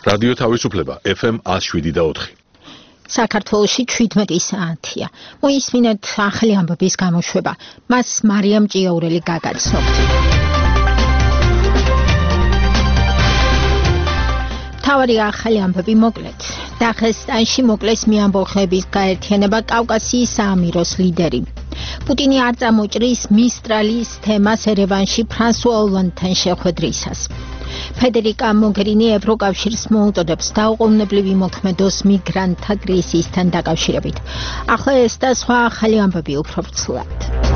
რადიო თავისუფლება FM 107.4. საქართველოში 17 საათია. მოისმინეთ ახალი ამბების გამოშვება. მას მარიამ ჭიაურელი გაგაცნობთ. თავარი ახალი ამბები მოკლედ. დაღესტანში მოკლეს მეამბოხების გაერთიანება კავკასიის საამიროს ლიდერი. პუტინი არ წამოჭრის მისტრალის თემას ერევანში ფრანსუა ოლანდთან შეხვედრისას. ფედერიკა მოგერინი ევროკავშირს მოუწოდებს დაუყოვნებლივ იმოქმედოს მიგრანტთა კრიზისთან დაკავშირებით. ახლა ეს და სხვა ახალი ამბები უფრო ვრცლად.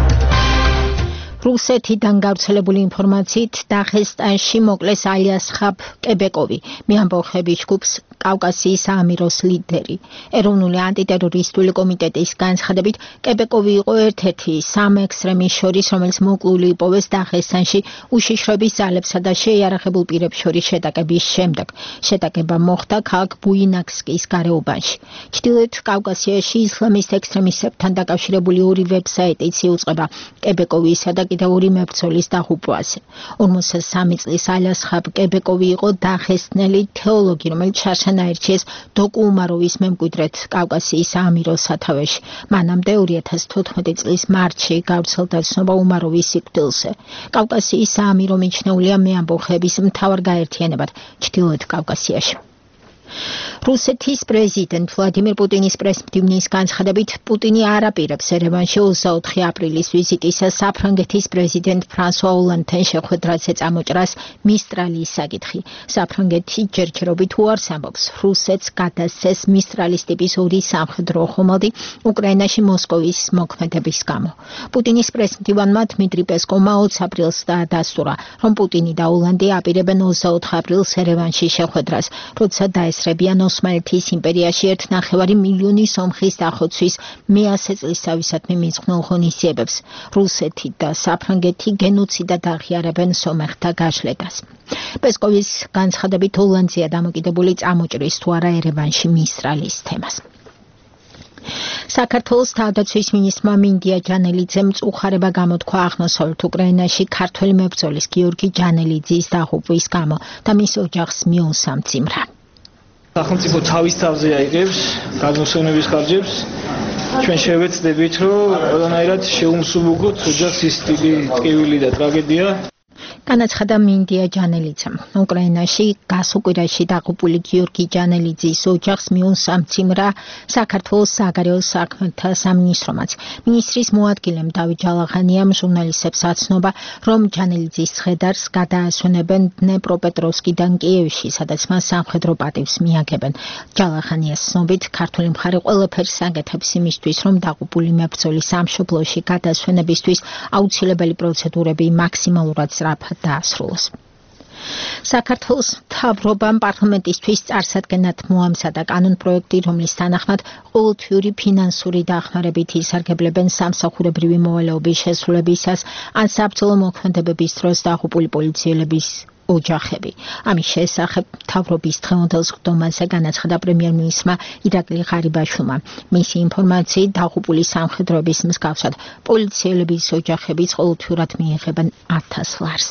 რუსეთიდან გავრცელებული ინფორმაციით დაღესტანში მოკლეს ალიასხაბ კებეკოვი, მეამბოხების ჯგუფს კავკასიის საამიროს ლიდერი. ეროვნული ანტიტერორისტული კომიტეტის განცხადებით, კებეკოვი იყო ერთ-ერთი სამ ექსტრემის შორის, რომელიც მოკლული იპოვეს დაღესტანში უშიშროების ძალებსა და შეიარაღებულ პირებს შორის შეტაკების შემდეგ. შეტაკება მოხდა ქალაქ ბუინაკსკის გარეუბანში. ჩრდილოეთ კავკასიაში ისლამისტ ექსტრემისტებთან დაკავშირებული ორი ვებსაიტიც იუწყება კებეკოვისა და კიდევ ორი მებრძოლის დაღუპვაზე. 53 წლის ალიასხაბ კებეკოვი იყო დაღესტნელი თეოლოგი, რომელიც შარშან აირჩიეს დოკუ-უმაროვის მემკვიდრედ კავკასიის საამიროს სათავეში. მანამდე 2014 წლის მარტში გავრცელდა ცნობა უმაროვის სიკვდილზე. კავკასიის საამირო მიჩნეულია მეამბოხების მთავარ გაერთიანებად ჩრდილოეთ კავკასიაში. რუსეთის პრეზიდენტ ვლადიმირ პუტინის პრესმდივნის განცხადებით, პუტინი არ აპირებს ერევანში 24 აპრილის ვიზიტისას საფრანგეთის პრეზიდენტ ფრანსუა ოლანდთან შეხვედრაზე წამოჭრას მისტრალის საკითხი. საფრანგეთი ჯერჯერობით უარს ამბობს რუსეთს გადასცეს მისტრალის ტიპის ორი სამხედრო ხომალდი უკრაინაში მოსკოვის მოქმედების გამო. პუტინის პრესმდივანმა დმიტრი პესკოვმა 20 აპრილს დაადასტურა, რომ პუტინი და ოლანდი აპირებენ 24 აპრილს ერევანში შეხვედრას, როცა დაესწრებიან ოსმალეთის იმპერიაში 1,5 მილიონი სომხის დახოცვის 100 წლისთავისადმი მიძღვნილ ღონისძიებებს. რუსეთი და საფრანგეთი გენოციდად აღიარებენ სომეხთა გაშლებას. პესკოვის განცხადებით ოლანდია დამოკიდებული წამოჭრის თუ არა ერევანში მისტრალის თემას. საქართველოს თავდაცვის მინისტრმა მინდია ჯანელიძემ მწუხარება გამოთქვა აღმოსავლეთ უკრაინაში ქართველი მებრძოლის გიორგი ჯანელიძის დაღუპვის გამო და მის ოჯახს მიუსამძიმრა. სახელმწიფო თავის თავზე აიღებს გადმოსავნების ხარჯებს. ჩვენ შევეცდებით, რომ ყველანაირად შეუმსუბუქოთ ოჯახს ის დიდი ტკივილი და ტრაგედია. განაცხადა მინდია ჯანელიძემ. უკრაინაში გასუკვირაში დაღუპული გიორგი ჯანელიძის ოჯახს მიუსამძიმრა საქართველოს საგარეო საქმეთა სამინისტრომაც. მინისტრის მოადგილემ დავით ჯალაღანიამ ჟურნალისტებს აცნობა, რომ ჯანელიძის ცხედარს გადაასვენებენ დნეპროპეტროვსკიდან კიევში, სადაც მას სამხედრო პატივს მიაგებენ. ჯალაღანიას ცნობით, ქართული მხარე ყველაფერს აკეთებს იმისთვის, რომ დაღუპული მებრძოლის სამშობლოში გადასვენებისთვის აუცილებელი პროცედურები მაქსიმალურად სწრაფად დაასრულოს. საქართველოს მთავრობამ პარლამენტისთვის წარსადგენად მოამზადა კანონპროექტი, რომლის თანახმად ყოველთვიური ფინანსური დახმარებით ისარგებლებენ სამსახურებრივი მოვალეობის შესრულებისას ან საბრძოლო მოქმედებების დროს დაღუპული პოლიციელების ოჯახები. ამის შესახებ მთავრობის დღევანდელ სხდომაზე განაცხადა პრემიერ-მინისტრმა ირაკლი ღარიბაშვილმა. მისი ინფორმაციით დაღუპული სამხედროების მსგავსად პოლიციელების ოჯახებიც ყოველთვიურად მიიღებენ 1000 ლარს.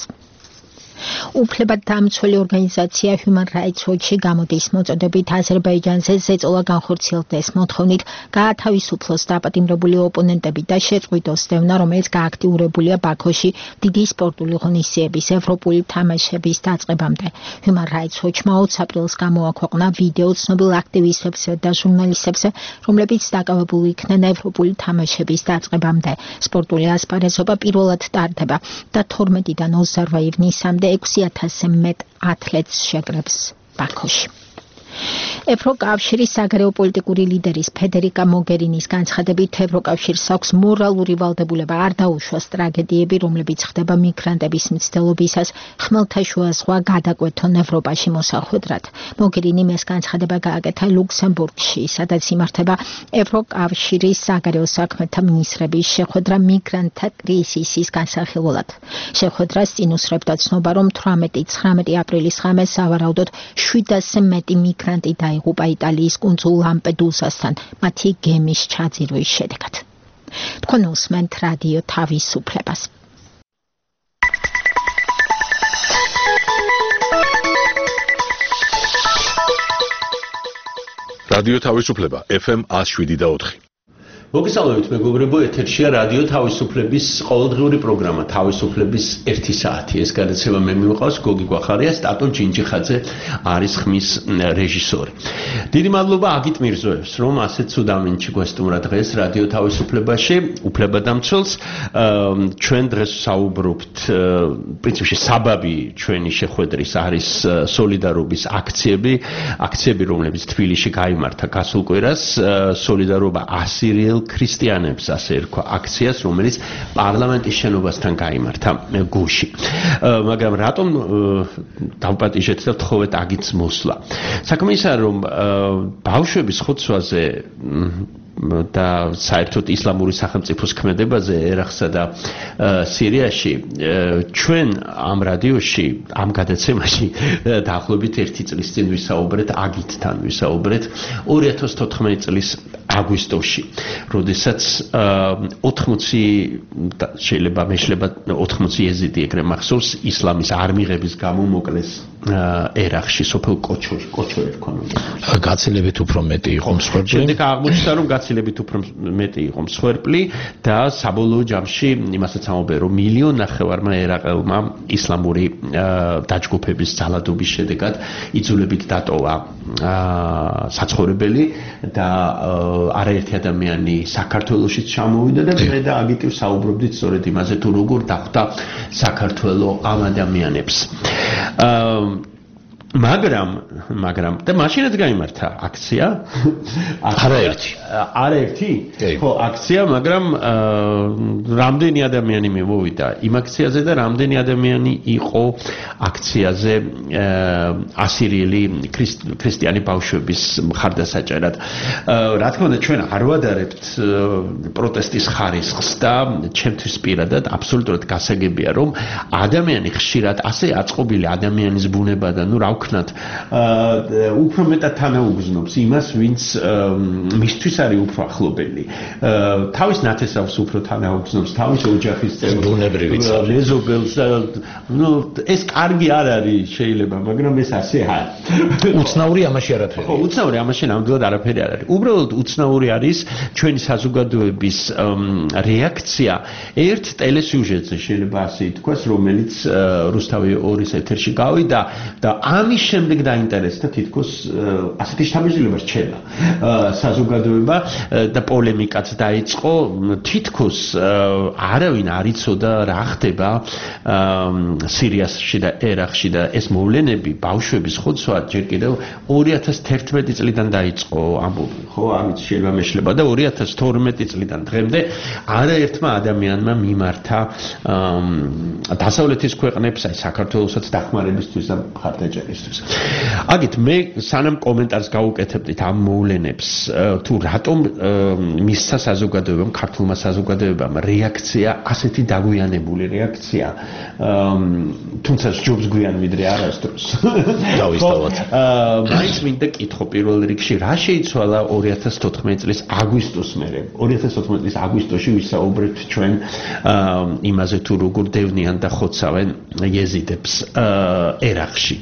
უფლებადდამცველი ორგანიზაცია Human Rights Watch-ი გამოდის მოწოდებით აზერბაიჯანზე ზეწოლა განხორციელდეს მოთხოვნით გაათავისუფლოს დაპატიმრებული ოპონენტები და შეწყვიტოს დევნა, რომელიც გააქტიურებულია ბაქოში დიდი სპორტული ღონისძიების ევროპული თამაშების დაწყებამდე. Human Rights Watch-მა 20 აპრილს გამოაქვეყნა ვიდეო ცნობილ აქტივისტებსა და ჟურნალისტებზე, რომლებიც დაკავებული იქნენ ევროპული თამაშების დაწყებამდე. სპორტული ასპარეზობა პირველად ტარდება და 12-დან 28 ივნისამდე 6000-ზე მეტ ათლეტს შეკრებს ბაქოში. ევროკავშირის საგარეო პოლიტიკური ლიდერის ფედერიკა მოგერინის განცხადებით, ევროკავშირს აქვს მორალური ვალდებულება არ დაუშვას ტრაგედიები, რომლებიც ხდება მიგრანტების მცდელობისას ხმელთაშუა ზღვა გადაკვეთონ ევროპაში მოსახვედრად. მოგერინი ეს განცხადება გააკეთა ლუქსემბურგში, სადაც იმართება ევროკავშირის საგარეო საქმეთა მინისტრების შეხვედრა მიგრანტთა კრიზისის განსახილველად. შეხვედრას წინ უსწრებდა ცნობა, რომ 18-19 აპრილის ღამეს სავარაუდოდ 700-ზე მეტი მიგრანტი დაიღუპა იტალიის კუნძულ ლამპედუსასთან მათი გემის ჩაძირვის შედეგად. თქვენ უსმენთ რადიო თავისუფლებას. რადიო თავისუფლება FM 107.4. მოგესალმებით მეგობრებო, ეთერშია რადიო თავისუფლების ყოველდღიური პროგრამა თავისუფლების 1 საათი. ეს გადაცემა მე მიმყავს გოგი გვახარია, სტატონ ჯინჯიხაძე არის ხმის რეჟისორი. დიდი მადლობა აგით მირზოევს, რომ ასეთ სუდამენში გვესტუმრა დღეს რადიო თავისუფლებაში, უფლებადამცველს. ჩვენ დღეს საუბრობთ, პრინციპში საბაბი ჩვენი შეხვედრის არის სოლიდარობის აქციები, რომლებიც თბილისში გაიმართა გასულ კვირას, სოლიდარობა ასირიელ ქრისტიანებს, ასე ერქვა აქციას, რომელიც პარლამენტის შენობასთან გაიმართა გუშინ. მაგრამ რატომ დავპატიჟეთ და ვთხოვეთ აგიც მოსვლა? საქმე ისაა, რომ ბავშვების ხოცვაზე და საერთოდ ისლამური სახელმწიფოს ქმედებაზე ერაყსა და სირიაში ჩვენ ამ რადიოში, ამ გადაცემაში დაახლოებით 1 წლის წინ ვისაუბრეთ აგითთან, ვისაუბრეთ 2014 წლის აგვისტოში, როდესაც 80 შეიძლება მეშლება 80 ეზიდი ეგრე მახსოვს ისლამის არმიღების გამო მოკლეს ერაყში სოფელ კოჩო ერქვა. გაცილებით უფრო მეტი იყო მსხვერპლი. შემდეგ აღმოჩნდა, რომ გაცილებით უფრო მეტი იყო მსხვერპლი და საბოლოო ჯამში იმასაც ამბობენ, რომ 1.5 მილიონმა ერაყელმა ისლამური დაჯგუფების ძალადობის შედეგად იძულებით დატოვა საცხოვრებელი და არაერთი ადამიანი საქართველოშიც ჩამოვიდა და მე და აგიტი საუბრობდით სწორედ იმაზე, თუ როგორ დახვდა საქართველო ამ ადამიანებს. მაგრამ და მაშინაც გაიმართა აქცია. არაერთი? ხო, აქცია, მაგრამ რამდენი ადამიანი მოვიდა იმ აქციაზე და რამდენი ადამიანი იყო აქციაზე ასირიელი ქრისტიანი ბავშვების მხარდასაჭერად. რა თქმა უნდა, ჩვენ არ ვადარებთ პროტესტის ხარისხს და ჩემთვის პირადად აბსოლუტურად გასაგებია, რომ ადამიანი ხშირად ასე აწყობილი ადამიანის ბუნება და რა უფრო მეტად თანაუგზნობს იმას, ვინც მისთვის არის უფრო ახლობელი. თავის ნათესავს უფრო თანაუგზნობს, თავის ოჯახის ბუნებრივიც მეზობელს. ეს კარგი არ არის შეიძლება, მაგრამ ეს ასე არის. უცნაური ამაში არაფერი. ხო, უცნაური ამაში ნამდვილად არაფერი არ არის. უბრალოდ უცნაური არის ჩვენი საზოგადოების რეაქცია ერთ ტელესიუჟეტზე, შეიძლება ასე ითქვას, რომელიც რუსთავი 2-ის ეთერში გავიდა და ამის შემდეგ დაინტერესდა თითქოს ასეთი შთაბეჭდილება რჩება საზოგადოება და პოლემიკაც დაიწყო. თითქოს არავინ არ იცოდა რა ხდება სირიაში და ერაყში და ეს მოვლენები, ბავშვების ხოცვა ჯერ კიდევ 2011 წლიდან დაიწყო ამბობენ, ხო, ამით შეიძლება მეშლება და 2012 წლიდან დღემდე არაერთმა ადამიანმა მიმართა დასავლეთის ქვეყნებს, აი საქართველოსაც დახმარებისთვის და მხარდაჭერისთვის. აგით მე სანამ კომენტარს გავუკეთებდით ამ მოვლენებს, თუ რატომ მისცა საზოგადოებამ, ქართულმა საზოგადოებამ რეაქცია, ასეთი დაგვიანებული რეაქცია, თუმცა ჯობს გვიან ვიდრე არასდროს. დავისწავლოთ. მაინც მინდა კითხო პირველ რიგში, რა შეიცვალა 2014 წლის აგვისტოს მერე? 2014 წლის აგვისტოში ვისაუბრეთ ჩვენ იმაზე, თუ როგორ დევნიან და ხოცავენ იეზიდებს ერაყში.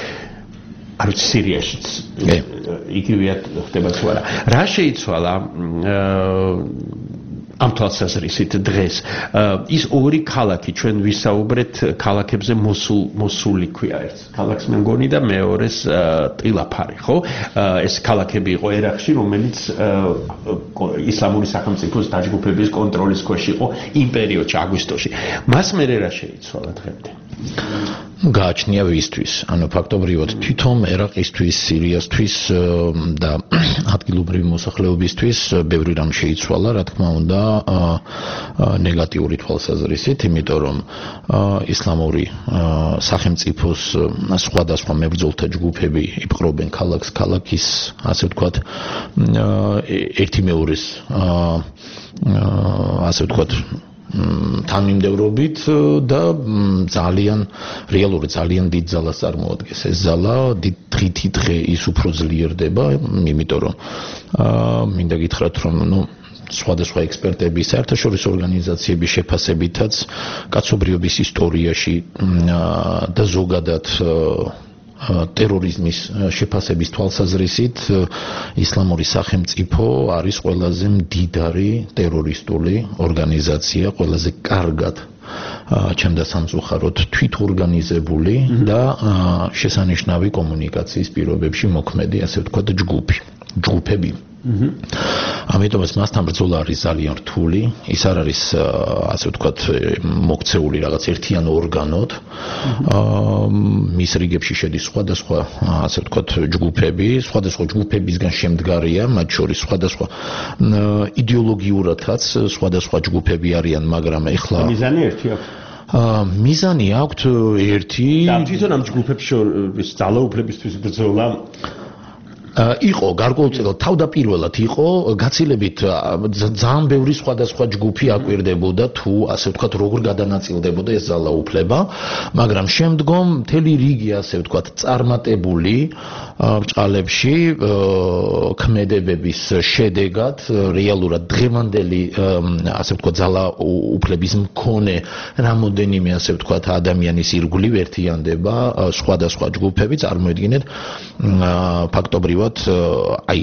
არც სირიაშიც იგივეა ხდება თუ არა. რა შეიცვალა ამ თვალსაზრისით დღეს? ის ორი ქალაქი, ჩვენ ვისაუბრეთ ქალაქებზე მოსული ქვია, ერთ ქალაქს მე მგონი და მეორეს ტილაფარი, ხო? ეს ქალაქები იყო ერაყში, რომელიც ისლამური სახელმწიფოს დაჯგუფების კონტროლის ქვეშ იყო იმ პერიოდში, აგვისტოში. მას მერე რა შეიცვალა დღემდე? გააჩნია ვისთვის, ანუ ფაქტობრივად თვითონ ერაყისთვის, სირიასთვის და ადგილობრივი მოსახლეობისთვის ბევრი რამ შეიცვალა, რა თქმა უნდა, ნეგატიური თვალსაზრისით, იმიტომ რომ ისლამური სახელმწიფოს სხვადასხვა მებრძოლთა ჯგუფები იპყრობენ ქალაქს, ქალაქის, ასე ვთქვათ, ერთი მეორის ასე ვთქვათ თანმიმდევრობით და რეალურად ძალიან დიდ ძალას წარმოადგენს. ეს ძალა დღითი დღე ის უფრო ძლიერდება, იმიტომ რომ მინდა გითხრათ, რომ სხვადასხვა ექსპერტების, საერთაშორისო ორგანიზაციების შეფასებითაც კაცობრიობის ისტორიაში და ზოგადად ტერორიზმის შეფასების თვალსაზრისით ისლამური სახელმწიფო არის ყველაზე მდიდარი ტერორისტული ორგანიზაცია, ყველაზე კარგად ჩემდა სამწუხაროდ თვითორგანიზებული და შესანიშნავი კომუნიკაციის პირობებში მოქმედი, ასე ვთქვათ, ჯგუფები. ამიტომაც მასთან ბრძოლა არის ძალიან რთული, ის არ არის ასე ვთქვათ მოქცეული რაღაც ერთიან ორგანოდ. მის რიგებში შედის სხვადასხვა ასე ვთქვათ ჯგუფები, სხვადასხვა ჯგუფებისგან შემდგარია, მათ შორის სხვადასხვა იდეოლოგიურადაც სხვადასხვა ჯგუფები არიან, მაგრამ ეხლა მიზანი ერთი აქვს. მიზანი აქვს ერთი და თვითონ ამ ჯგუფებს შორის ძალაუფლებისთვის ბრძოლა იყო გარკვეულწილად თავდაპირველად იყო გაცილებით ძალიან ბევრი სხვადასხვა ჯგუფი აკვირდებოდა თუ ასე ვთქვათ როგორ გადანაწილდებოდა ეს ძალაუფლება, მაგრამ შემდგომ მთელი რიგი ასე ვთქვათ წარმატებული ბრჭყალებში ქმედებების შედეგად რეალურად დღევანდელი ასე ვთქვათ ძალაუფლების მქონე რამოდენიმე ასე ვთქვათ ადამიანის ირგვლივ ერთიანდება სხვადასხვა ჯგუფები, წარმოიდგინეთ ფაქტობრივად აი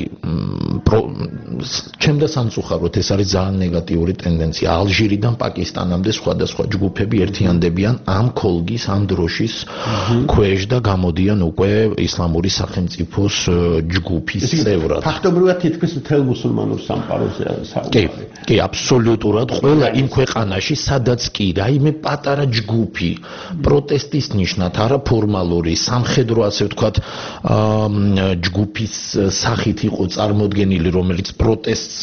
ჩემდა სამწუხაროდ ეს არის ძალიან ნეგატიური ტენდენცია. ალჟირიდან პაკისტანამდე სხვადასხვა ჯგუფები ერთიანდებიან ამ ქოლგის, ამ დროშის ქვეშ და გამოდიან უკვე ისლამური სახელმწიფოს ჯგუფის წევრად. ფაქტობრივად თითქმის მთელ მუსულმანურ სამყაროზე არის საუბარი. კი, აბსოლუტურად ყველა იმ ქვეყანაში, სადაც კი რაიმე პატარა ჯგუფი პროტესტის ნიშნად, არაფორმალური, სამხედრო ასე ვთქვათ ჯგუფის სახით იყო წარმოდგენილი, რომელიც პროტესტს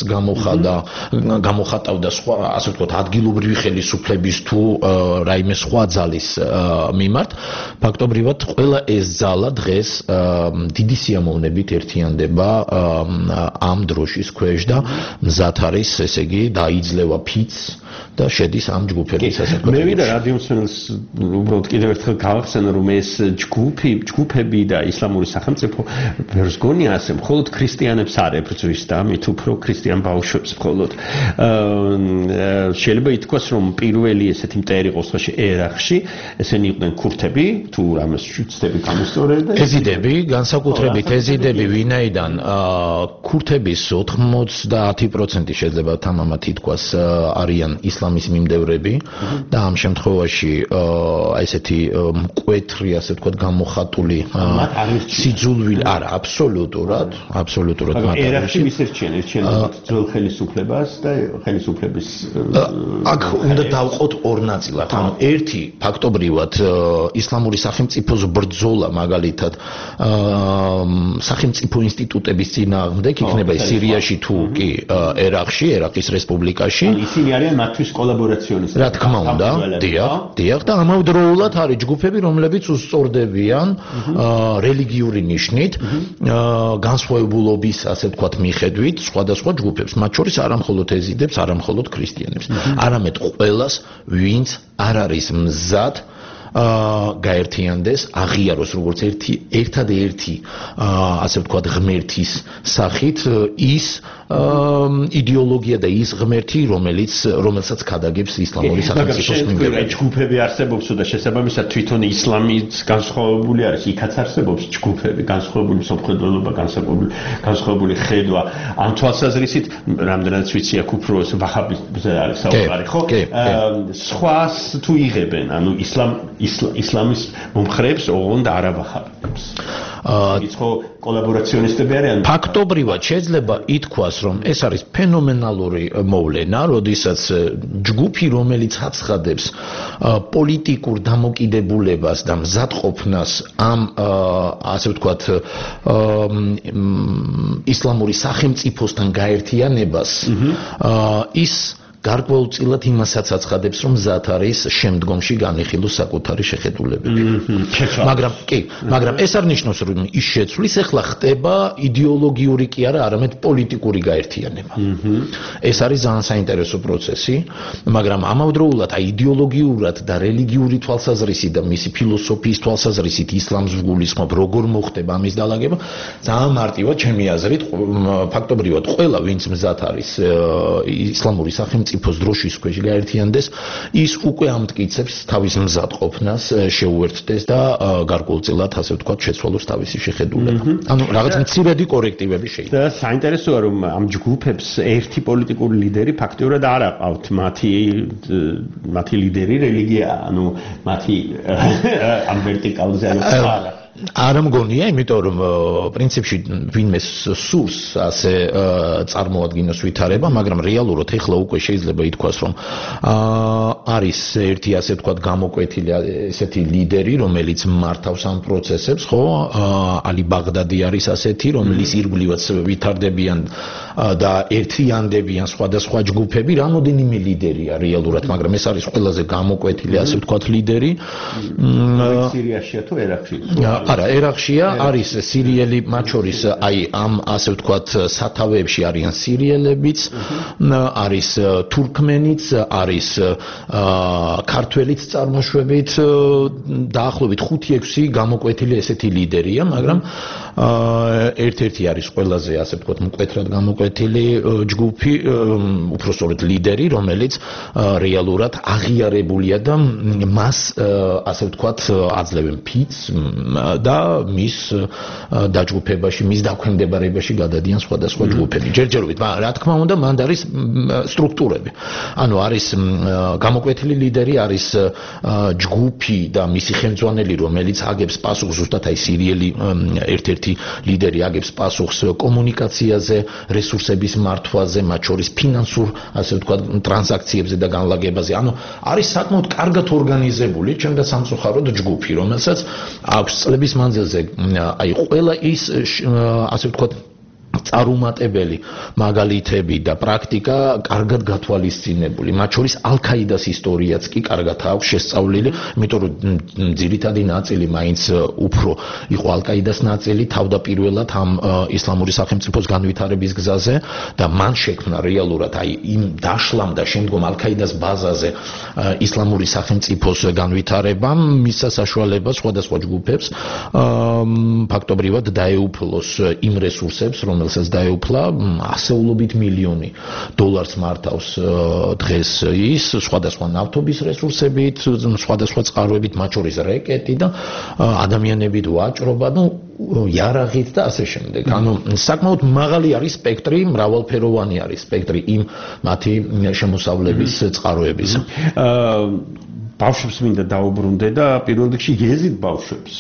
გამოხატავდა სხვა, ასე ვთქვათ, ადგილობრივი ხელისუფლების თუ რაიმე სხვა ძალის მიმართ. ფაქტობრივად ყველა ეს ძალა დღეს დიდი სიამოვნებით ერთიანდება ამ დროშის ქვეშ და მზად არის, ესე იგი, დაიძლევა ფიც და შედის ამ ჯგუფების ასე ვთქვათ. მე ვიდა რადიომსმენელს უბრალოდ კიდევ ერთხელ გავახსენო, რომ ეს ჯგუფები და ისლამური სახელმწიფო ვერს გონია ასე მხოლოდ ქრისტიანებს არ ებრძვის და მით უფრო ქრისტიან ბავშვებს მხოლოდ. შეიძლება ითქვას, რომ პირველი ესეთი მტერი იყო სხვაში ერაყში, ესენი იყვნენ ქურთები, თუ რამეს შუცდები გამოსწორებდა. ეზიდები, განსაკუთრებით ეზიდები, ვინაიდან ქურთების 90% შეიძლება თამამად ითქვას არიან ისლამის მიმდევრები და ამ შემთხვევაში ესეთი მკვეთრი, ასე ვთქვათ, გამოხატული სიძულვილი არა, აბსოლუტურად მაგრამ ერაყში ვის ერჩიან ძველ ხელისუფლებას და ხელისუფლების აქ უნდა დავყოთ ორ ნაწილად. ანუ ერთი ფაქტობრივად ისლამური სახელმწიფოს ბრძოლა მაგალითად სახელმწიფო ინსტიტუტების წინააღმდეგ იქნება სირიაში თუ კი ერაყში, ერაყის რესპუბლიკაში. ისინი არიან მათთვის კოლაბორაციონისტები. რა თქმა უნდა, დიახ და ამავდროულად არის ჯგუფები, რომლებიც უსწორდებიან რელიგიური ნიშნით განსხვავებულობის, ასე ვთქვათ, მიხედვით სხვადასხვა ჯგუფებს, მათ შორის არამხოლოდ ეზიდებს, არამხოლოდ ქრისტიანებს, არამედ ყველას, ვინც არ არის მზად გაერთიანდეს, აღიაროს როგორც ერთადერთი ასე ვთქვათ ღმერთის სახით ის იდეოლოგია და ის ღმერთი, რომელსაც ქადაგებს ისლამური სახელმწიფოს მიმდევრები. ჯგუფები არსებობს და შესაბამისად თვითონ ისლამის განსხვავებული არის, იქაც არსებობს ჯგუფები, განსხვავებული სამხედროობა, განსხვავებული ხედვა. ამ თვალსაზრისით, რამდენადაც ვიცი, აქ უფრო ვაჰაბიზმზე არის საუბარი, ხო? სხვას თუ იღებენ, ანუ ისლამის მომხრეებს, ოღონდ არავაჰაბებს. ის ხო კოლაბორაციონისტები არიან? ფაქტობრივად შეიძლება ითქვას, რომ ეს არის ფენომენალური მოვლენა, როდესაც ჯგუფი, რომელიც აცხადებს პოლიტიკურ დამოკიდებულებას და მზადყოფნას ამ ასე ვთქვათ ისლამური სახელმწიფოსთან გაერთიანებას, ის გარკვეულწილად იმასაც აცხადებს, რომ მზად არის შემდგომში განიხილოს საკუთარი შეხედულებები. მაგრამ ეს არ ნიშნავს, რომ ის შეცვლის, ეხლა ხდება იდეოლოგიური კი არა, არამედ პოლიტიკური გაერთიანება. ეს არის ძალიან საინტერესო პროცესი, მაგრამ ამავდროულად იდეოლოგიურად და რელიგიური თვალსაზრისით და მისი ფილოსოფიის თვალსაზრისით ისლამს ვგულისხმობ, როგორ მოხდება ამის დალაგება, ძალიან მარტივად ჩემი აზრით, ფაქტობრივად ყველა, ვინც მზად არის ისლამური სახელმწიფო სახელმწიფოს დროშის ქვეშ გაერთიანდეს, ის უკვე ამტკიცებს თავის მზადყოფნას შეუერთდეს და გარკვეულწილად ასე ვთქვათ შეცვალოს თავისი შეხედულება. ანუ რაღაც მცირედი კორექტივები შეიძლება. და საინტერესოა რომ ამ ჯგუფებს ერთი პოლიტიკური ლიდერი ფაქტიურად არ აყავთ, მათი ლიდერი რელიგია, ანუ მათი ამ ვერტიკალზე არა. არა მგონია, იმიტომ რომ პრინციპში ვინმე სურს ასე წარმოადგინოს ვითარება, მაგრამ რეალურად ეხლა უკვე შეიძლება ითქვას, რომ არის ერთი ასე ვთქვათ გამოკვეთილი ესეთი ლიდერი, რომელიც მართავს ამ პროცესებს, ხო? ალი ბაღდადი არის ასეთი, რომელიც ირგვლივაც ვითარდებიან და ერთიანდებიან სხვადასხვა ჯგუფები, რამოდენიმე ლიდერია რეალურად, მაგრამ ეს არის ყველაზე გამოკვეთილი ასე ვთქვათ ლიდერი. სირიაშია თუ ერაყში? არა, ერაყშია, არის სირიელი, მათ შორის აი ამ ასე ვთქვათ სათავეებში არიან სირიელებიც, არის თურქმენიც, არის ქართველიც წარმოშვებით, დაახლოებით 5-6 გამოკვეთილი ესეთი ლიდერია, მაგრამ ერთ-ერთი არის ყველაზე ასე ვთქვათ მკვეთრად გამოკვეთილი ჯგუფი, უпростоრეთ ლიდერი, რომელიც რეალურად აღიარებულია და მას ასე ვთქვათ აძლევენ ფიცს და მის დაჯგუფებაში, მის დაქვემდებარებაში გადადიან სხვადასხვა ჯგუფები. ჯერჯერობით, რა თქმა უნდა, მანდ არის სტრუქტურები. ანუ არის გამოკვეთილი ლიდერი, არის ჯგუფი და მისი ხელმძღვანელი, რომელიც აგებს პასუხს ზუსტად აი სირიელი ერთ-ერთი ლიდერი აგებს პასუხს კომუნიკაციაზე, რესურსების მართვაზე, მათ შორის ფინანსურ, ასე ვთქვათ, ტრანზაქციებზე და განლაგებაზე. ანუ არის საკმაოდ კარგად ორგანიზებული, ჩემდა სამწუხაროდ ჯგუფი, რომელსაც აქვს წლების მანძილზე აი ყველა ის ასე ვთქვათ წარუმატებელი მაგალითები და პრაქტიკა კარგად გათვალისწინებული. მათ შორის ალ-ქაიდას ისტორიაც კი კარგად აქვს შესწავლილი, იმიტომ რომ ძირითადი ნაწილი მაინც უფრო იყო ალ-ქაიდას ნაწილი თავდაპირველად ამ ისლამური სახელმწიფოს განვითარების გზაზე და მან შექმნა რეალურად აი იმ დაშლამ და შემდგომ ალ-ქაიდას ბაზაზე ისლამური სახელმწიფოს განვითარებამ მისცა საშუალებას სხვადასხვა ჯგუფებს ფაქტობრივად დაეუფლოს იმ რესურსებს, რომელსაც დაეუფლა ასეულობით მილიონი დოლარს მართავს დღეს ის სხვადასხვა ნავთობის რესურსებით, სხვადასხვა წყაროებით, მათ შორის რეკეტი და ადამიანებით ვაჭრობა, იარაღით და ასე შემდეგ. ანუ საკმაოდ მაღალი არის სპექტრი, მრავალფეროვანი არის სპექტრი იმ მათი შემოსავლების წყაროების. ბავშვებს მინდა დაუბრუნდე და პირველ რიგში იეზიდ ბავშვებს.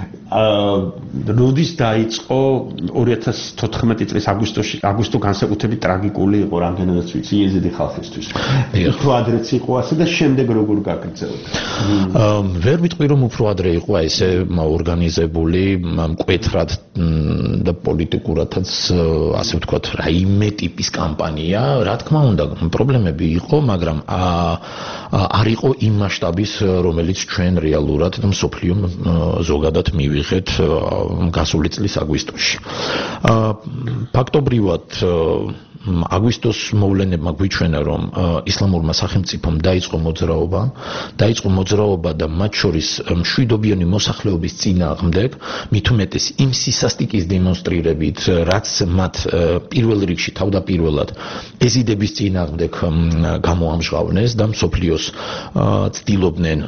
როდის დაიწყო 2014 წლის აგვისტო განსაკუთრებით ტრაგიკული იყო რამდენადაც ვიცი იეზიდი ხალხისთვის. უფრო ადრეც იყო ასე და შემდეგ როგორ გაგრძელდა? ვერ ვიტყვი რომ უფრო ადრე იყო ესე ორგანიზებული, მკვეთრად და პოლიტიკურადაც ასე ვთქვათ რაიმე ტიპის კამპანია. რა თქმა უნდა, პრობლემები იყო, მაგრამ არ იყო იმ მასშტაბის, რომელიც ჩვენ რეალურად და მსოფლიომ ზოგადად მივიღეთ გასული წლის აგვისტოში. ფაქტობრივად აგვისტოს მოვლენებმა გვიჩვენა, რომ ისლამურმა სახელმწიფომ დაიწყო მოძრაობა და მათ შორის მშვიდობიანი მოსახლეობის წინააღმდეგ, მით უმეტეს იმ სისასტიკის დემონსტრირებით, რაც მათ პირველ რიგში თავდაპირველად ეზიდების წინააღმდეგ გამოამჟღავნეს და მსოფლიოს ცდილობდნენ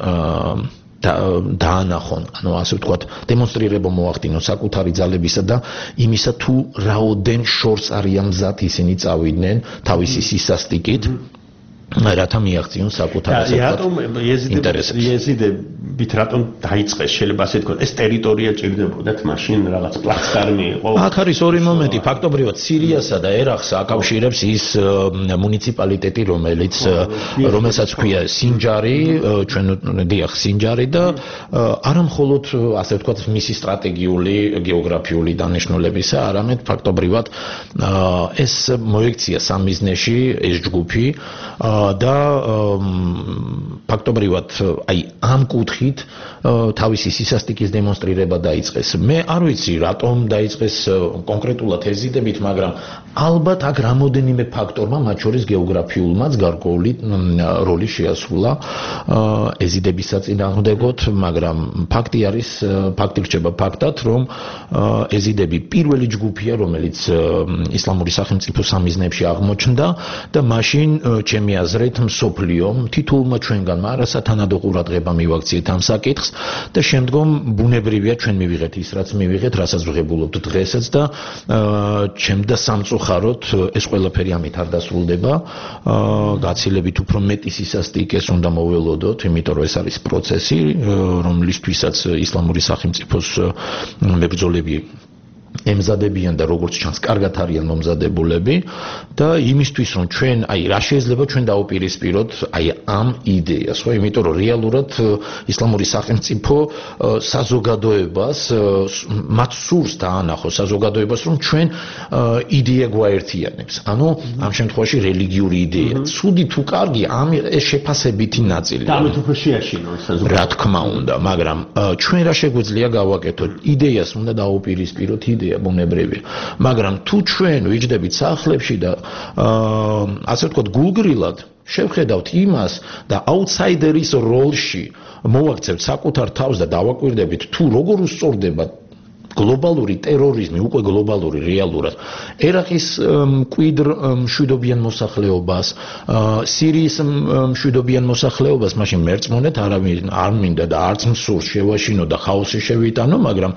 დაანახონ, ანუ ასე ვთქვათ, დემონსტრირება მოახდინონ საკუთარი ძალებისა და იმისა თუ რაოდენ შორს არიან მზად ისინი წავიდნენ თავისი სისასტიკით, რათა მიაღწიონ საკუთარ ინტერესებს. იეზიდებით რატომ დაიწყეს, შეიძლება ასე თქვა, ეს ტერიტორია ჭირდებოდათ მაშინ რაღაც პლაცდარმი იყო? აქ არის ორი მომენტი, ფაქტობრივად სირიასა და ერაყს აკავშირებს ის მუნიციპალიტეტი, რომელსაც ქვია სინჯარი, ჩვენ დიახ, სინჯარი და არა მხოლოდ ასე ვთქვათ მისი სტრატეგიული გეოგრაფიული დანიშნულებისა, არამედ ფაქტობრივად ეს მოექცია სამიზნეში ეს ჯგუფი და ფაქტობრივად აი ამ კუთხით სახით თავისი სისასტიკის დემონსტრირება დაიწყეს. მე არ ვიცი რატომ დაიწყეს კონკრეტულად ეზიდებით, მაგრამ ალბათ აქ რამოდენიმე ფაქტორმა, მათ შორის გეოგრაფიულმაც გარკვეული როლი შეასრულა ეზიდების საწინააღმდეგოდ, მაგრამ ფაქტი რჩება ფაქტად, რომ ეზიდები პირველი ჯგუფია, რომელიც ისლამური სახელმწიფოს სამიზნეებში აღმოჩნდა და მაშინ ჩემი აზრით მსოფლიომ თითოეულმა ჩვენგანმა არასათანადო ყურადღება მივაქციეთ ამ საკითხს და შემდგომ ბუნებრივია ჩვენ მივიღეთ ის რაც მივიღეთ, რასაც ვღებულობთ დღესაც და ჩემდა სამწუხაროდ ეს ყველაფერი ამით არ დასრულდება. გაცილებით უფრო მეტი სისასტიკეს უნდა მოველოდოთ, იმიტომ რომ ეს არის პროცესი, რომლისთვისაც ისლამური სახელმწიფოს მებრძოლები ემზადებიან და როგორც ჩანს კარგად არიან მომზადებულები და იმისთვის რომ ჩვენ რა შეიძლება ჩვენ დავუპირისპიროთ ამ იდეას, ხო? იმიტომ რომ რეალურად ისლამური სახელმწიფო საზოგადოებას მათ სურს დაანახოს საზოგადოებას, რომ ჩვენ იდეა გვაერთიანებს. ანუ ამ შემთხვევაში რელიგიური იდეა. ცუდი თუ კარგი, ეს შეფასებითი ნაწილია. და ამით უფრო შეაშინოს საზოგადოებას. რა თქმა უნდა, მაგრამ ჩვენ რა შეგვიძლია გავაკეთოთ? იდეას უნდა დავუპირისპიროთ ბუნებრივია, მაგრამ თუ ჩვენ ვიჯდებით სახლებში და ასე ვთქვათ გულგრილად შევხედავთ იმას და აუთსაიდერის როლში მოვაქცევთ საკუთარ თავს და დავაკვირდებით თუ როგორ უსწორდება გლობალური ტერორიზმი, უკვე გლობალური რეალურად ერაყის მკვიდრ მშვიდობიან მოსახლეობას, სირიის მშვიდობიან მოსახლეობას, მაშინ მერწმუნეთ არავინ არ მინდა და არც მსურს შევაშინო და ხაოსი შევიტანო, მაგრამ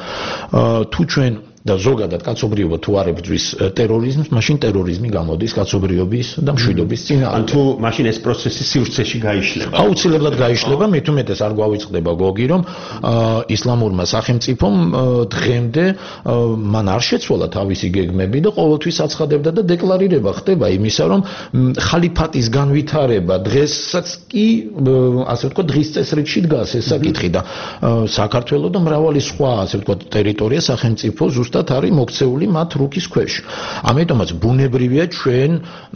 თუ ჩვენ და ზოგადად კაცობრიობა თუ არ ებრძვის ტერორიზმს, მაშინ ტერორიზმი გამოდის კაცობრიობის და მშვიდობის წინააღმდეგ. თუ მაშინ ეს პროცესი სივრცეში გაიშლება. აუცილებლად გაიშლება, მით უმეტეს არ გვავიწყდება გოგი, რომ ისლამურმა სახელმწიფომ დღემდე მან არ შეცვალა თავისი გეგმები და ყოველთვის აცხადებდა და დეკლარირება ხდება იმისა, რომ ხალიფატის განვითარება დღესაც კი ასე ვთქვათ დღის წესრიგში დგას ეს საკითხი და საქართველოს და მრავალი სხვა ასე ვთქვათ ტერიტორია სახელმწიფო არის მოქცეული მათ რუკის ქვეშ. ამიტომაც ბუნებრივია ჩვენ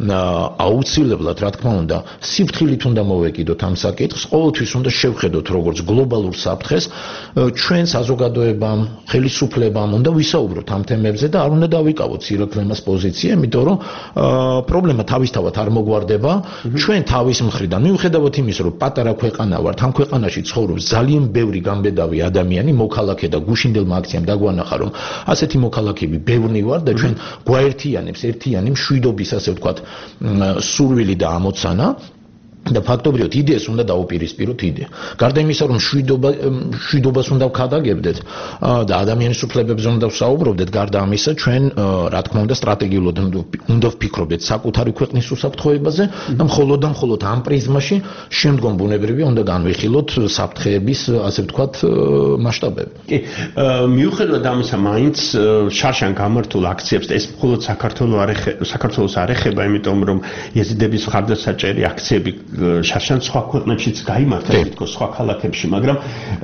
აუცილებლად, რა თქმა უნდა, სიფრთხილით უნდა მოვეკიდოთ ამ საკითხს, ყოველთვის უნდა შევხედოთ როგორც გლობალურ საფრთხეს, ჩვენ საზოგადოებამ, ხელისუფლებამ უნდა ვისაუბროთ ამ თემებზე და არ უნდა დავიკავოთ სირაქლემას პოზიცია, იმიტომ რომ პრობლემა თავისთავად არ მოგვარდება, ჩვენ თავის მხრიდან მიუხედავად იმისა, რომ პატარა ქვეყანა ვართ, ამ ქვეყანაში ცხოვრობს ძალიან ბევრი გამბედავი ადამიანი, მოქალაქე და გუშინდელმა აქციამ დაგვანახა, რომ ასეთი მოქალაქეები ბევრი ვარ და ჩვენ გვაერთიანებს ერთიანი მშვიდობის ასე ვთქვათ სურვილი და ამოცანა და ფაქტობრივად იდეას უნდა დაუპირისპიროთ იდეა. გარდა იმისა, რომ მშვიდობას უნდა ვქადაგებდეთ და ადამიანის უფლებებზე უნდა ვსაუბრობდეთ, გარდა ამისა ჩვენ რა თქმა უნდა სტრატეგიულად უნდა ვფიქრობდეთ საკუთარი ქვეყნის უსაფრთხოებაზე და მხოლოდ ამ პრიზმაში შემდგომ ბუნებრივია უნდა განვიხილოთ საფრთხეების ასე ვთქვათ მასშტაბები. კი, მიუხედავად ამისა, მაინც შარშან გამართულ აქციებს ეს მხოლოდ საქართველოს არ ეხება, იმიტომ რომ ეზიდების მხარდასაჭერი აქციები შარშან სხვა ქვეყნებშიც გაიმართა, თითქოს სხვა ქალაქებში, მაგრამ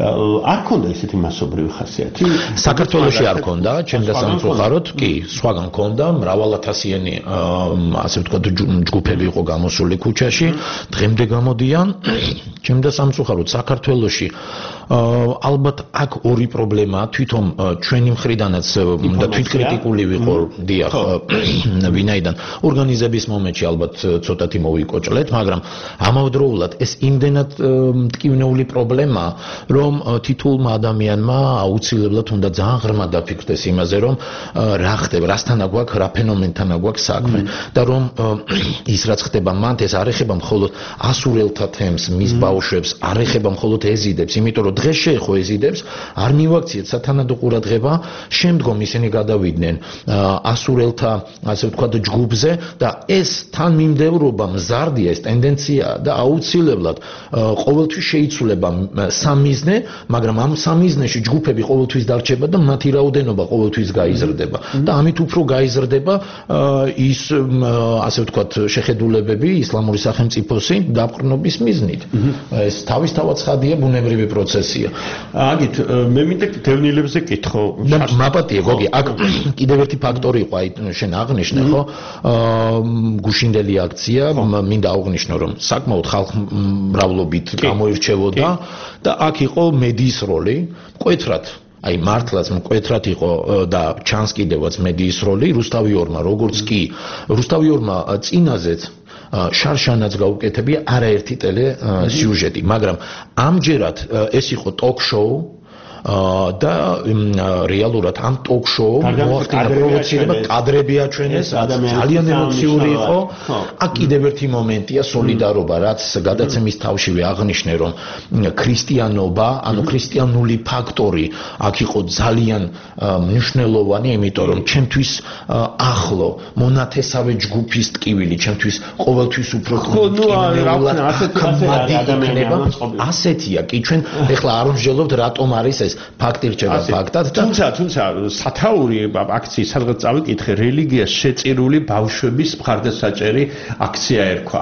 არ ქონდა ესეთი მასობრივი ხასიათი. საქართველოში არ ქონდა, ჩემდა სამწუხაროდ, კი, სხვაგან ქონდა, მრავალათასიანი ასე ვთქვათ ჯგუფები იყო გამოსული ქუჩაში, დღემდე გამოდიან, ჩემდა სამწუხაროდ საქართველოში ალბათ აქ ორი პრობლემაა, თვითონ ჩვენი მხრიდანაც და თვითკრიტიკული ვიყო, დიახ, ვინაიდან ორგანიზების მომენტში ალბათ ცოტათი მოვიკოჭლეთ, მაგრამ ამავდროულად ეს იმდენად მტკივნეული პრობლემაა, რომ თითოეულმა ადამიანმა აუცილებლად უნდა ძალიან ღრმად დაფიქრდეს იმაზე, რომ რა ხდება, რასთან აგვაქვს, რა ფენომენთან აგვაქვს საქმე და რომ ის რაც ხდება მანდ ეს არ ეხება მხოლოდ ასურელთა თემს, მის ბავშვებს, არ ეხება მხოლოდ ეზიდებს, იმიტომ რომ დღეს შეეხო ეზიდებს, არ მივაქციეთ სათანადო ყურადღება, შემდგომ ისინი გადავიდნენ ასურელთა ასე ვთქვათ ჯგუფზე და ეს თანმიმდევრობა მზარდია, ეს ტენდენცია და აუცილებლად ყოველთვის შეიცვლება სამიზნე, მაგრამ ამ სამიზნეში ჯგუფები ყოველთვის დარჩება და მათი რაოდენობა ყოველთვის გაიზრდება და ამით უფრო გაიზრდება ის ასე ვთქვათ შეხედულებები ისლამური სახელმწიფოსი დაყრდნობის მიზნით. ეს თავისთავად ცხადია ბუნებრივი პროცესია. აგით მე მინდა დევნილებზე კითხო. მაპატია გოგი, აქ კიდევ ერთი ფაქტორი იყო, აი შენ აღნიშნე, ხო? გუშინდელი აქცია, მინდა აღვნიშნო, რომ საკმაოდ ხალხმრავლობით გამოირჩევოდა და აქ იყო მედიის როლი, მკვეთრად აი მართლაც მკვეთრად იყო და ჩანს კიდევაც მედიის როლი რუსთავიორმა, როგორც კი რუსთავიორმა წინაზეც შარშანაც გაუკეთებია არაერთი ტელესიუჟეტი, მაგრამ ამჯერად ეს იყო ტოკ-შოუ და რეალურად ამ ტოკ-შოუ მოახდინა პროვოცირება, კადრები აჩვენეს, ძალიან ემოციური იყო. აქ კიდევ ერთი მომენტია სოლიდარობა, რაც გადაცემის თავშივე აღნიშნე, რომ ქრისტიანობა, ანუ ქრისტიანული ფაქტორი აქ იყო ძალიან მნიშვნელოვანი, იმიტომ რომ ჩემთვის ახლო მონათესავე ჯგუფის ტკივილი, ჩემთვის ყოველთვის უფრო ასეთია კი ჩვენ ეხლა არ ვმსჯელობთ რატომ არის ეს ფაქტი რჩება ფაქტად და თუმცა სათაური აქციის სადღაც წავიკითხე რელიგიას შეწირული ბავშვების მხარდასაჭერი აქცია ერქვა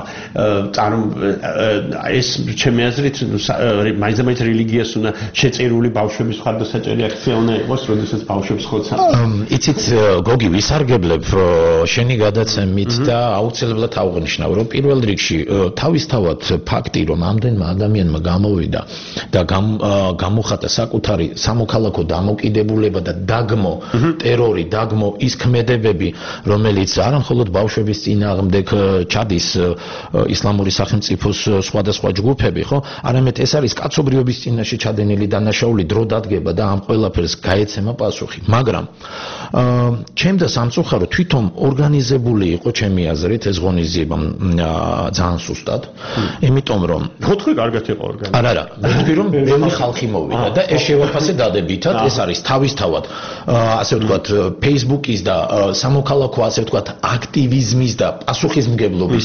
ეს ჩემი აზრით მაინც რელიგიას უნდა შეწირული ბავშვების მხარდასაჭერი აქცია უნდა იყოს როდესაც ბავშვებს ხოცა იცით გოგი ვისარგებლებ შენი გადაცემით და აუცილებლად აღნიშნავ რომ პირველ რიგში თავისთავად ფაქტი რომ ამდენმა ადამიანმა გამოვიდა და გამოხატა საკუთარი სამოქალაქო დამოკიდებულება და დაგმო ტერორი, დაგმო ის ქმედებები, რომელიც არა მხოლოდ ბავშვების წინააღმდეგ ჩადის ისლამური სახელმწიფოს სხვადასხვა ჯგუფები, ხო? არამედ ეს არის კაცობრიობის წინაშე ჩადენილი დანაშაული, დრო დადგება და ამ ყველაფერს გაეცემა პასუხი. მაგრამ ჩემ და სამწუხარო თვითონ ორგანიზებული იყო ჩემი აზრით ეს ღონისძიება ძალიან სუსტად, იმიტომ რომ ხოთხი კარგად იყო ორგანიზებული. არა, ვთქვი რომ ბევრი ხალხი მოვიდა და ეს შევაფასე დადებითად, ეს არის თავისთავად ასე ვთქვათ Facebook-ის და სამოქალაქო ასე ვთქვათ აქტივიზმის და პასუხისმგებლობის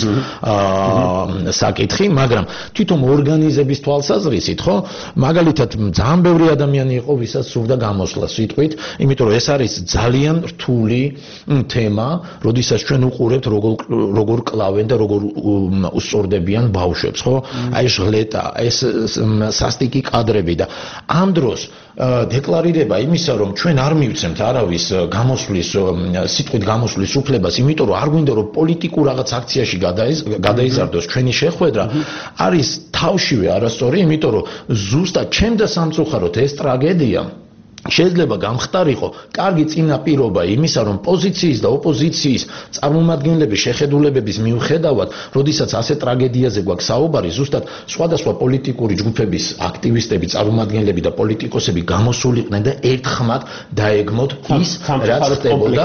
საკითხი, მაგრამ თვითონ ორგანიზების თვალსაზრისით, ხო, მაგალითად ძალიან ბევრი ადამიანი იყო, ვისაც სურდა გამოსვლა სიტყვით, იმიტომ რომ ეს არის ძალიან რთული თემა, როდესაც ჩვენ უყურებთ როგორ კლავენ და როგორ უსწორდებიან ბავშვებს, ხო? აი ჟღლეტა, ეს სასტიკი კადრები და ამ დროს დეკლარირება იმისა, რომ ჩვენ არ მივცემთ არავის გამოსვლის, სიტყვით გამოსვლის უფლებას, იმიტომ რომ არ გვინდა რომ პოლიტიკურ რაღაც აქციაში გადაიზარდოს ჩვენი შეხვედრა, არის თავშივე არასწორი, იმიტომ რომ ზუსტად ჩემ და სამწუხაროდ ეს ტრაგედია შეიძლება გამხდარიყო კარგი წინაპირობა იმისა, რომ პოზიციის და ოპოზიციის წარმომადგენლების შეხედულებების მიუხედავად, როდესაც ასე ტრაგედიაზე გვაქვს საუბარი, ზუსტად სხვადასხვა პოლიტიკური ჯგუფების აქტივისტები, წარმომადგენლები და პოლიტიკოსები გამოსულიყვნენ და ერთხმად დაეგმოთ ის, რაც ხდებოდა.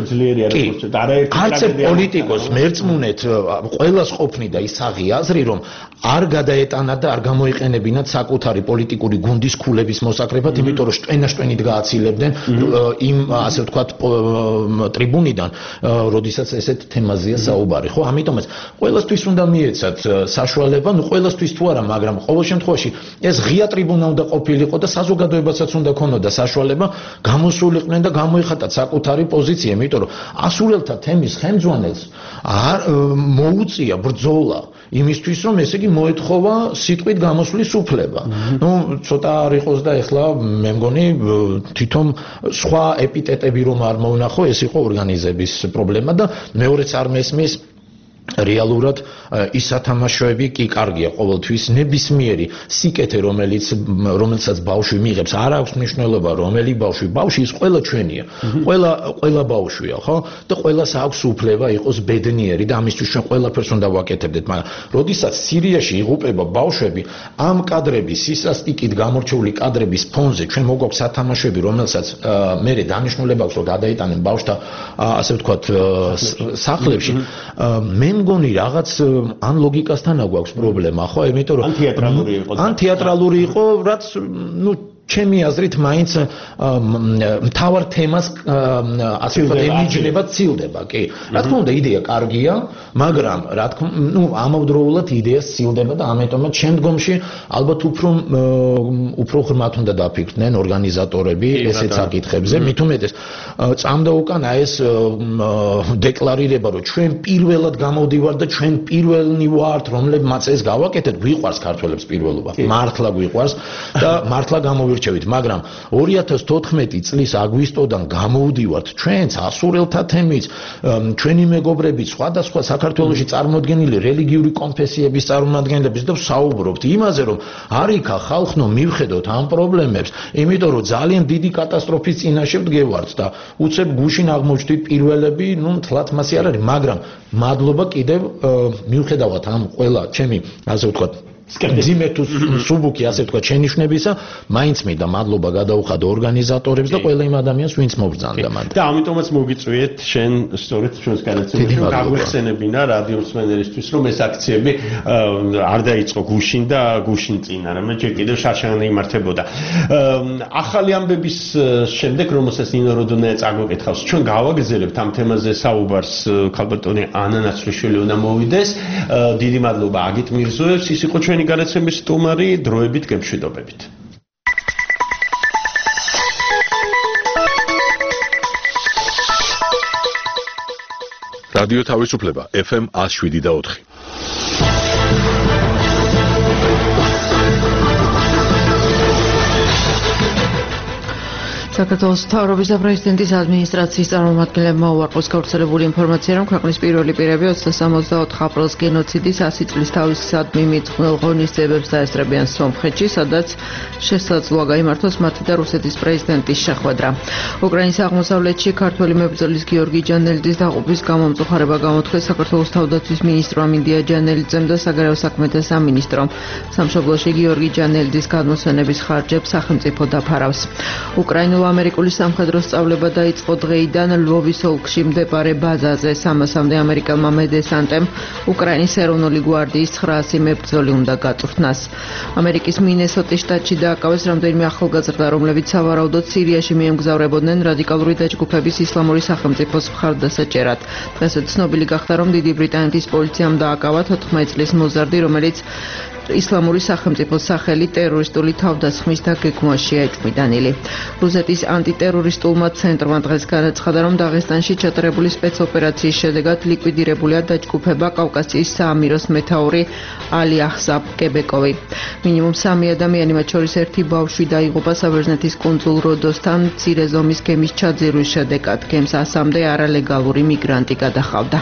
არც პოლიტიკოს მერწმუნეთ ყველას ყოფნიდა ის საღი აზრი, რომ არ გადაეტანათ და არ გამოიყენებინათ საკუთარი პოლიტიკური გუნდის ქულების მოსაკრებად, იმიტომ რომ შტვენაშტვენი გააცილებდნენ იმ ასე ვთქვათ ტრიბუნიდან, როდესაც ესეთ თემაზეა საუბარი, ხო? ამიტომაც ყველასთვის უნდა მიეცათ საშუალება, ნუ ყველასთვის თუ არა, მაგრამ ყოველ შემთხვევაში ეს ღია ტრიბუნა უნდა ყოფილიყო და საზოგადოებასაც უნდა ქონოდა საშუალება გამოსულიყვნენ და გამოიხატათ საკუთარი პოზიცია, იმიტომ რომ ასურელთა თემის ხელმძღვანელს არ მოუწია ბრძოლა იმისთვის, რომ ესე იგი მოეთხოვა სიტყვით გამოსვლის უფლება. ნუ ცოტა არ იყოს და ეხლა მე მგონი თვითონ სხვა ეპიტეტები რომ არ მოვნახო, ეს იყო ორგანიზების პრობლემა და მეორეც არ მესმის რეალურად ის სათამაშოები კი კარგია ყოველთვის ნებისმიერი სიკეთე რომელსაც ბავშვი მიიღებს არ აქვს მნიშვნელობა რომელი ბავშვი ის ყველა ჩვენია ყველა ბავშვია ხო და ყველას აქვს უფლება იყოს ბედნიერი და ამისთვის ჩვენ ყველაფერს უნდა ვაკეთებდეთ მაგრამ როდესაც სირიაში იღუპება ბავშვები ამ კადრების სისასტიკით გამორჩეული კადრების ფონზე ჩვენ მოგვაქვს სათამაშოები რომელსაც მერე დანიშნულება აქვს რომ გადაიტანენ ბავშვთა ასე ვთქვათ სახლებში მე მგონი რაღაც ან ლოგიკასთან აგვაქვს პრობლემა, ხო? იმიტომ რომ ან თეატრალური იყო, რაც ნუ ჩემი აზრით მაინც მთავარ თემას ასე ვთქვათ ემიჯნება ცილდება, კი. რა თქმა უნდა, იდეა კარგია, მაგრამ რა თქმა უნდა, ამავდროულად იდეას ცილდება და ამიტომაც შემდგომში ალბათ უფრო ღრმად უნდა დაფიქრდნენ ორგანიზატორები ესეთ საკითხებზე, მით უმეტეს წამდა უკანა ეს დეკლარირება, რომ ჩვენ პირველად გამოვდივართ და ჩვენ პირველნი ვართ, რომლებმაც ეს გავაკეთეთ, გვიყვარს ქართველებს პირველობა. მართლა გვიყვარს და მართლა გამოვიდეთ მივირჩევით, მაგრამ 2014 წლის აგვისტოდან გამოვდივართ ჩვენც ასურელთა თემის, ჩვენი მეგობრებით, სხვადასხვა საქართველოში წარმოდგენილი რელიგიური კონფესიების წარმომადგენლების და ვსაუბრობთ იმაზე, რომ არიქა ხალხნო მივხედოთ ამ პრობლემებს, იმიტომ რომ ძალიან დიდი კატასტროფის წინაშე ვდგევართ და უცებ გუშინ აღმოჩნდით პირველები, თლათ მასი არ არის, მაგრამ მადლობა კიდევ მივხედავთ ამ ყველა ჩემი, ასე ვთქვათ, ძიმე თუ სუბუქი, ასე ვთქვათ, შენიშვნებისა, მაინც მინდა მადლობა გადაუხადო ორგანიზატორებს და ყველა იმ ადამიანს, ვინც მობრძანდა მანდ. და ამიტომაც მოგიწვიეთ შენ სწორედ ჩვენს განაცემაში გაგვეხსენებინა რადიო მსმენელისთვის, რომ ეს აქციები არ დაიწყო გუშინ და გუშინ წინ, არამედ ჯერ კიდევ შარშან იმართებოდა. ახალი ამბების შემდეგ, რომელსაც ნინო როდონია წაგვეკითხავს, ჩვენ გავაგრძელებთ ამ თემაზე საუბარს, ქალბატონი ანა ნაცვლიშვილი უნდა მოვიდეს. დიდი მადლობა აგით მირზოევს, ის იყო ჩვენი განაცემის სტუმარი, დროებით გემშვიდობებით. რადიო თავისუფლება FM 107.4. საქართველოს მთავრობის და პრეზიდენტის ადმინისტრაციის წარმომადგენლებმა უარყოს გავრცელებული ინფორმაცია, რომ ქვეყნის პირველი პირები 2064 აპრილს გენოციდის 100 წლის თავისადმი მიძღვნილ ღონისძიებებს დაესწრებიან სომხეთში, სადაც შესაძლოა გაიმართოს მათი და რუსეთის პრეზიდენტის შეხვედრა. უკრაინის აღმოსავლეთში ქართველი მებრძოლის გიორგი ჯანელიძის დაყოფის გამომწუხარება გამოთქვეს საქართველოს თავდაცვის მინისტრმა მინდია ჯანელიძემ და საგარეო საქმეთა სამინისტრომ. სამშობლოში გიორგი ჯანელიძის გადმოსვენების ხარჯებს სახელმწიფო დაფარავს. უკრაინულ ამერიკული სამხედრო სწავლება დაიწყო დღეიდან ლვოვის ოლქში მდებარე ბაზაზე. 300-მდე ამერიკელმა მედესანტემ უკრაინის ეროვნული გვარდიის 900 მებრძოლი უნდა გაწვრთნას. ამერიკის მინესოტის შტატში დააკავეს რამდენიმე ახალგაზრდა, რომლებიც სავარაუდოდ სირიაში მიემგზავრებოდნენ რადიკალური დაჯგუფების ისლამური სახელმწიფოს მხარდასაჭერად. დღეს ცნობილი გახდა, რომ დიდი ბრიტანეთის პოლიციამ დააკავა 14 წლის მოზარდი, რომელიც ისლამური სახელმწიფოს სახელი ტერორისტული თავდასხმის დაგეგმვაშია ეჭვმიტანილი. რუსეთის ანტიტერორისტულმა ცენტრმა დღეს განაცხადა, რომ დაღესტანში ჩატარებული სპეცოპერაციის შედეგად ლიკვიდირებულია დაჯგუფება კავკასიის საამიროს მეთაური ალი ახსაბ კებეკოვი. მინიმუმ 3 ადამიანი, მათ შორის 1 ბავშვი დაიღუპა საბერძნეთის კუნძულ როდოსთან მცირე ზომის გემის ჩაძირვის შედეგად. გემს 100-მდე არალეგალური მიგრანტი გადახავდა.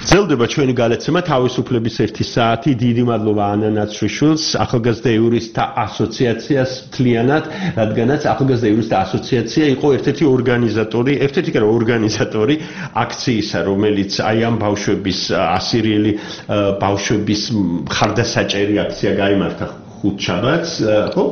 გრძელდება ჩვენი გალეცემა თავისუფლების 1 საათი. დიდი მადლობა ანა ნაცრიშვილს, ახალგაზრდა იურისტთა ასოციაციას მთლიანად, რადგანაც ახალგაზრდა იურისტთა ასოციაცია იყო ერთ-ერთი ორგანიზატორი აქციისა, რომელიც აი ამ ბავშვების ასირიელი ბავშვების მხარდასაჭერი აქცია გაიმართა ხუთშაბათს, ხო?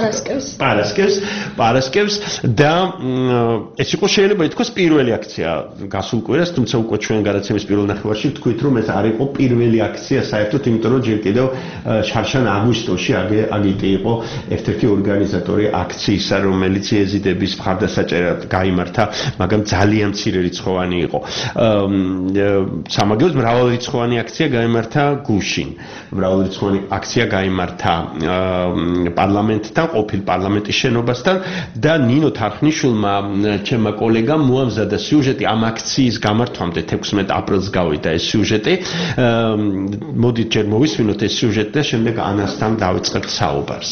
პარასკევს და ეს იყო შეიძლება ითქვას პირველი აქცია გასულ კვირას, თუმცა უკვე ჩვენ გადაცემის პირველ ნახევარში ვთქვით, რომ ეს არ იყო პირველი აქცია საერთოდ, იმიტომ რომ ჯერ კიდევ შარშან აგვისტოში აგიტი იყო ერთ-ერთი ორგანიზატორი აქციისა, რომელიც იეზიდების მხარდასაჭერად გაიმართა, მაგრამ ძალიან მცირერიცხოვანი იყო. სამაგეროს მრავალრიცხოვანი აქცია გაიმართა გუშინ. მრავალრიცხოვანი აქცია გაიმართა პარლამენტთან, ყოფილ პარლამენტის შენობასთან და ნინო თარხნიშვილმა, ჩემმა კოლეგამ მოამზადა სიუჟეტი ამ აქციის გამართვამდე 16 აპრილს გავიდა ეს სიუჟეტი. მოდით ჯერ მოვისმინოთ ეს სიუჟეტი და შემდეგ ანასთან დავიწყებთ საუბარს.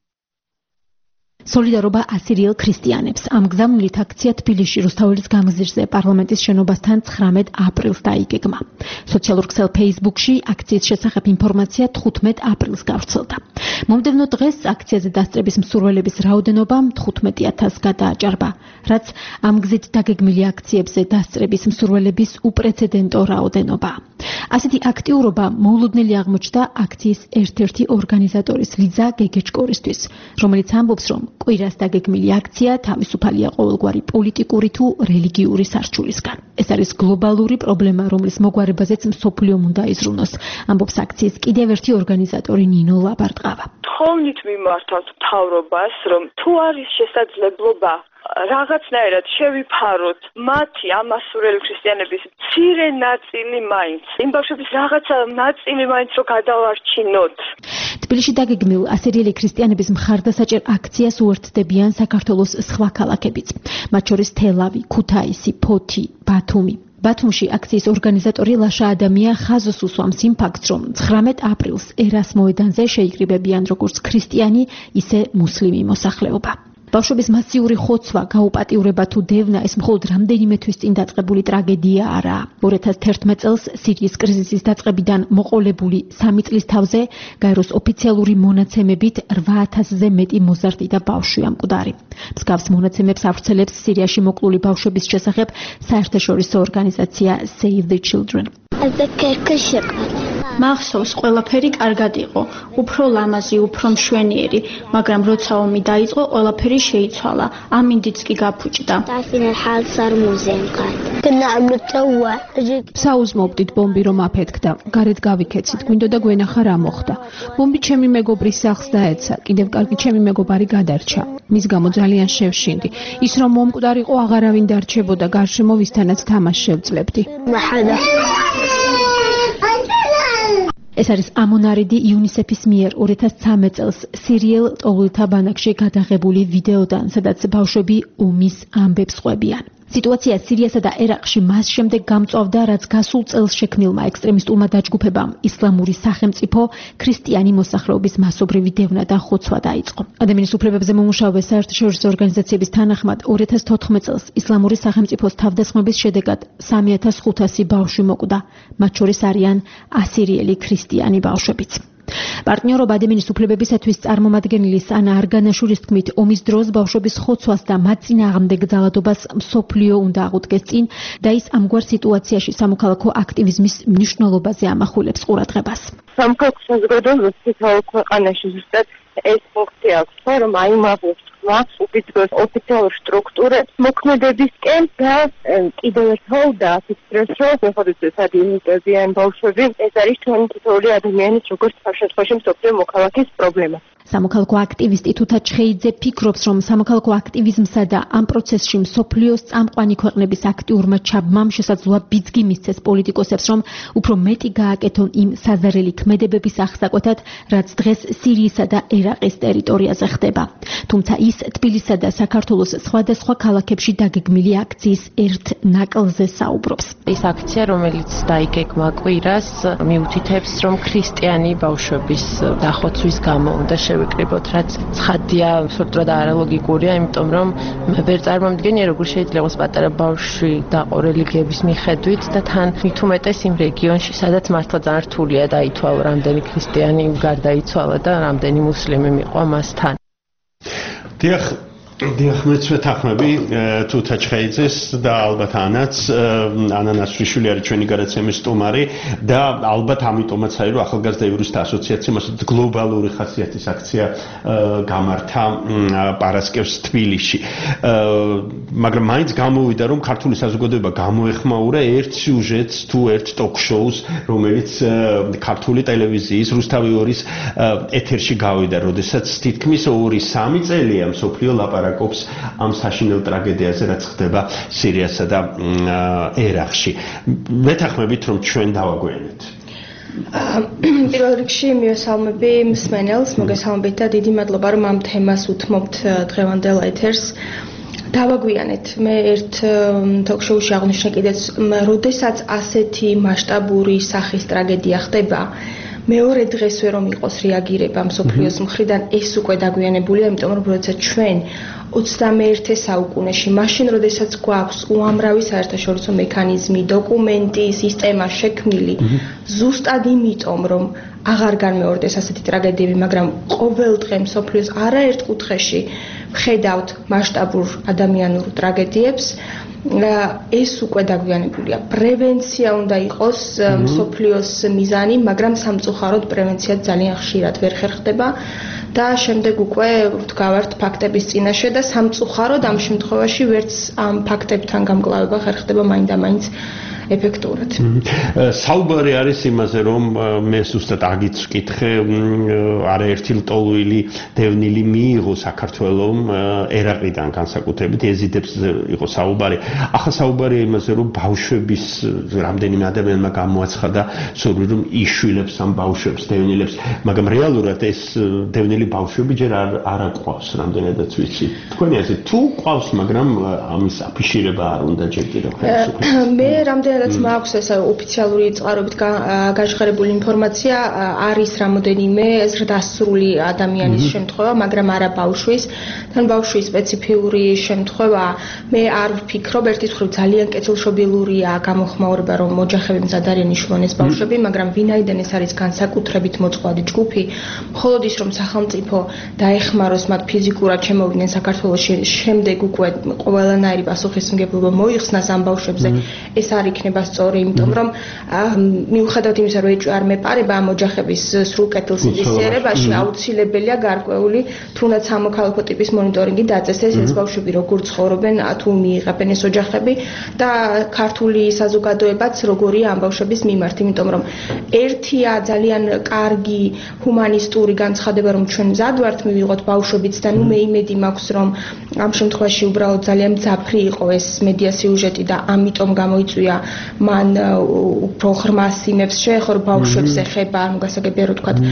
სოლიდარობა ასირიელ ქრისტიანებს. ამ გზავნილით აქცია თბილისში რუსთაველის გამზირზე პარლამენტის შენობასთან 19 აპრილს დაიგეგმა. სოციალურ ქსელ Facebook-ში აქციის შესახებ ინფორმაცია 15 აპრილს გავრცელდა. მომდევნო დღეს აქციაზე დასწრების მსურველების რაოდენობა 15,000-ს გადააჭარბა, რაც ამ გზით დაგეგმილი აქციებზე დასწრების მსურველების უპრეცედენტო რაოდენობაა. ასეთი აქტიურობა მოულოდნელი აღმოჩნდა აქციის ერთ-ერთი ორგანიზატორის ლიზა გეგეჭკორისთვის, რომელიც ამბობს, რომ კვირას დაგეგმილი აქცია თავისუფალია ყოველგვარი პოლიტიკური თუ რელიგიური სარჩულისგან. ეს არის გლობალური პრობლემა, რომლის მოგვარებაზეც მსოფლიომ უნდა იზრუნოს, ამბობს აქციის კიდევ ერთი ორგანიზატორი ნინო ლაბარტყავა. თხოვნით მიმართავთ მთავრობას, რომ თუ არის შესაძლებლობა რაღაცნაირად შევიფაროთ მათი ამ ასურელი ქრისტიანების მცირე ნაწილი მაინც, იმ ბავშვების რაღაცა ნაწილი მაინც რო გადავარჩინოთ. თბილისში დაგეგმილ ასირიელი ქრისტიანების მხარდასაჭერ აქციას უერთდებიან საქართველოს სხვა ქალაქებიც, მათ შორის თელავი, ქუთაისი, ფოთი, ბათუმი. ბათუმში აქციის ორგანიზატორი ლაშა ადამია ხაზოს უსვამს იმ ფაქტს, რომ 19 აპრილს ერას მოედანზე შეიკრიბებიან როგორც ქრისტიანი, ისე მუსლიმი მოსახლეობა. ბავშვების მასიური ხოცვა, გაუპატიურება თუ დევნა ეს მხოლოდ რამდენიმე თვის წინ დაწყებული ტრაგედია არაა. 2011 წელს სირიის კრიზისის დაწყებიდან მოყოლებული 3 წლის თავზე გაეროს ოფიციალური მონაცემებით 8,000-ზე მეტი მოზარდი და ბავშვია მკვდარი. მსგავს მონაცემებს ავრცელებს სირიაში მოკლული ბავშვების შესახებ საერთაშორისო ორგანიზაცია Save the Children. მახსოვს, ყველაფერი კარგად იყო, უფრო ლამაზი, უფრო მშვენიერი, მაგრამ როცა ომი დაიწყო, ყველაფერი შეიცვალა. ამინდიც კი გაფუჭდა. საუზმობდით ბომბი რომ აფეთქდა. გარეთ გავიქეცით, გვინდოდა გვენახა რა მოხდა. ბომბი ჩემი მეგობრის სახლს დაეცა, კიდევ კარგი ჩემი მეგობარი გადარჩა. მის გამო ძალიან შევშინდი. ის რომ მომკვდარიყო, აღარავინ დარჩებოდა, გარშემო ვისთანაც თამაშს შევძლებდი. ეს არის ამონარიდი იუნისეფის მიერ 2013 წელს სირიელ ტოვლთა ბანაკში გადაღებული ვიდეოდან, სადაც ბავშვები ომის ამბებს ყვებიან. სიტუაცია სირიასა და ერაყში მას შემდეგ გამწვავდა, რაც გასულ წელს შექმნილმა ექსტრემისტულმა დაჯგუფებამ ისლამური სახელმწიფო ქრისტიანი მოსახლეობის მასობრივი დევნა და ხოცვა დაიწყო. ადამიანის უფლებებზე მომუშავე საერთაშორისო ორგანიზაციების თანახმად 2014 წელს ისლამური სახელმწიფოს თავდასხმების შედეგად 3,500 ბავშვი მოკვდა, მათ შორის არიან ასირიელი ქრისტიანი ბავშვებიც. პარტნიორობა ადამიანის უფლებებისათვის წარმომადგენელი სანა არგანაშვილის თქმით, ომის დროს ბავშვების ხოცვას და მათ წინააღმდეგ ძალადობას მსოფლიო უნდა აღუდგეს წინ და ის ამგვარ სიტუაციაში სამოქალაქო აქტივიზმის მნიშვნელობაზე ამახვილებს ყურადღებას. სამოქალაქო საზოგადოებაში ქვეყანაში ზუსტად ეს ფაქტი აქვს, რომ აიმაღლებს ხმა უპირობოს ოფიციალურ სტრუქტურებს მოქმედებისკენ და კიდევ ერთხელ დააფიქსიროს, რომ მეხოთის ადმინისტრაცია ბავშვები ეს არის ჩვენი თითოეული ადამიანის როგორც შემთხვევაში მსოფლიო მოქალაქის პრობლემა. სამოქალაქო აქტივისტი თუთა ჩხეიძე ფიქრობს, რომ სამოქალაქო აქტივიზმსა და ამ პროცესში მსოფლიოს წამყვანი ქვეყნების აქტიურმა ჩაბმამ შესაძლოა ბიძგი მისცეს პოლიტიკოსებს, რომ უფრო მეტი გააკეთონ იმ საზარელი ქმედებების აღსაკვეთად, რაც დღეს სირიისა და ერაყის ტერიტორიაზე ხდება. თუმცა ის თბილისსა და საქართველოს სხვადასხვა ქალაქებში დაგეგმილი აქციის ერთ ნაკლზე საუბრობს. ეს აქცია, რომელიც დაიგეგმა კვირას, მიუთითებს, რომ ქრისტიანი ბავშვების დახოცვის გამო უნდა შევიკრიბოთ, რაც ცხადია, სრულად არალოგიკურია, იმიტომ რომ მე ვერ წარმომდგენია, როგორ შეიძლება იყოს პატარა ბავშვი დაყო რელიგიების მიხედვით და თან მით უმეტეს იმ რეგიონში, სადაც მართლა ძალიან რთულია დაითვალა, რამდენი ქრისტიანი გარდაიცვალა და რამდენი მუსლიმი მიყვა მასთან. დიახ, მეცვე თანხმები თუთა ჩხეიძეს და ალბათ ანა ნასრიშვილი არის ჩვენი გადაცემის სტუმარი და ალბათ ამიტომაც არის რომ ახალგაზრდა იურისტთა ასოციაციამ ასეთ გლობალური ხასიათის აქცია გამართა პარასკევს თბილისში. მაგრამ მაინც გამოვიდა რომ ქართული საზოგადოება გამოეხმაურა ერთ სიუჟეტს თუ ერთ ტოკ-შოუს, რომელიც ქართული ტელევიზიის რუსთავი 2-ის ეთერში გავიდა, როდესაც თითქმის 2-3 წელია მსოფლიო ლაპარაკობს ამ საშინელ ტრაგედიაზე, რაც ხდება სირიასა და ერაყში. მეთანხმებით რომ ჩვენ დავაგვიანეთ. პირველ რიგში მივესალმები მსმენელს, მოგესალმებით და დიდი მადლობა რომ ამ თემას უთმობთ დღევანდელ ეთერს. დავაგვიანეთ. მე ერთ ტოქ-შოუში აღვნიშნე კიდეც, როდესაც ასეთი მასშტაბური სახის ტრაგედია ხდება, მეორე დღესვე რომ იყოს რეაგირება მსოფლიოს მხრიდან, ეს უკვე დაგვიანებულია, იმიტომ რომ როდესაც ჩვენ 21 საუკუნეში, მაშინ როდესაც გვაქვს უამრავი საერთაშორისო მექანიზმი, დოკუმენტი, სისტემა შექმნილი, ზუსტად იმიტომ რომ აღარ განმეორდეს ასეთი ტრაგედიები, მაგრამ ყოველ დღე მსოფლიოს არაერთ კუთხეში ვხედავთ მასშტაბურ ადამიანურ ტრაგედიებს. ეს უკვე დაგვიანებულია. პრევენცია უნდა იყოს მსოფლიოს მიზანი, მაგრამ სამწუხაროდ პრევენცია ძალიან ხშირად ვერ ხერხდება და შემდეგ უკვე ვდგავართ ფაქტების წინაშე და სამწუხაროდ ამ შემთხვევაში ვერც ამ ფაქტებთან გამკლავება ხერხდება მაინდა-მაინც ეფექტურად. საუბარი არის იმაზე, რომ მე ზუსტად აგიც ვკითხე, არაერთი ლტოლვილი დევნილი მიიღო საქართველოს ერაყიდან განსაკუთრებით ეზიდებს იყო საუბარი. ახლა საუბარია იმაზე, რომ ბავშვების რამდენიმე ადამიანმა გამოაცხადა სურვილი რომ იშვილებს ამ ბავშვებს, დევნილებს, მაგრამ რეალურად ეს დევნილი ბავშვები ჯერ არ ყვავს, რამდენადაც ვიცი. თქვენი აზრით თუ ყვავს, მაგრამ ამის აფიშირება არ უნდა ჯერ კიდევ ხელისუფლებას. მე რამდენადაც მაქვს ეს ოფიციალური წყარობით გაჟღერებული ინფორმაცია, არის რამოდენიმე ზრდასრული ადამიანის შემთხვევა, მაგრამ არა ბავშვის. თან ბავშვის სპეციფიური შემთხვევა, მე არ ვფიქრობ, ერთის მხრივ ძალიან კეთილშობილურია გამოხმაურება, რომ ოჯახები მზად არიან იშლონ ეს ბავშვები, მაგრამ ვინაიდან ეს არის განსაკუთრებით მოწყვლადი ჯგუფი, მხოლოდ ის რომ სახელმწიფო დაეხმაროს მათ ფიზიკურად შემოვიდნენ საქართველოში, შემდეგ უკვე ყველანაირი პასუხისმგებლობა მოიხსნას ამ ბავშვებზე, ეს არ იქნება სწორი, იმიტომ რომ მიუხედავად იმისა, რომ ეჭვი არ მეპარება ამ ოჯახების სრულ კეთილსინდისიერებაში, აუცილებელია გარკვეული თუნდაც სამოქალაქო ტიპის მონიტორინგი დაწესდეს, ეს ბავშვები როგორ ცხოვრობენ, თუ მიიღებენ ეს ოჯახები და ქართული საზოგადოებაც როგორია ამ ბავშვების მიმართ, იმიტომ რომ ერთია ძალიან კარგი ჰუმანისტური განცხადება, რომ ჩვენ მზად ვართ მივიღოთ ბავშვებიც და ნუ მე იმედი მაქვს, რომ ამ შემთხვევაში უბრალოდ ძალიან მძაფრი იყო ეს მედია სიუჟეტი და ამიტომ გამოიწვია მან უფრო ღრმა სიმებს შეეხო ბავშვებს ეხება, ანუ გასაგებია რომ თქვათ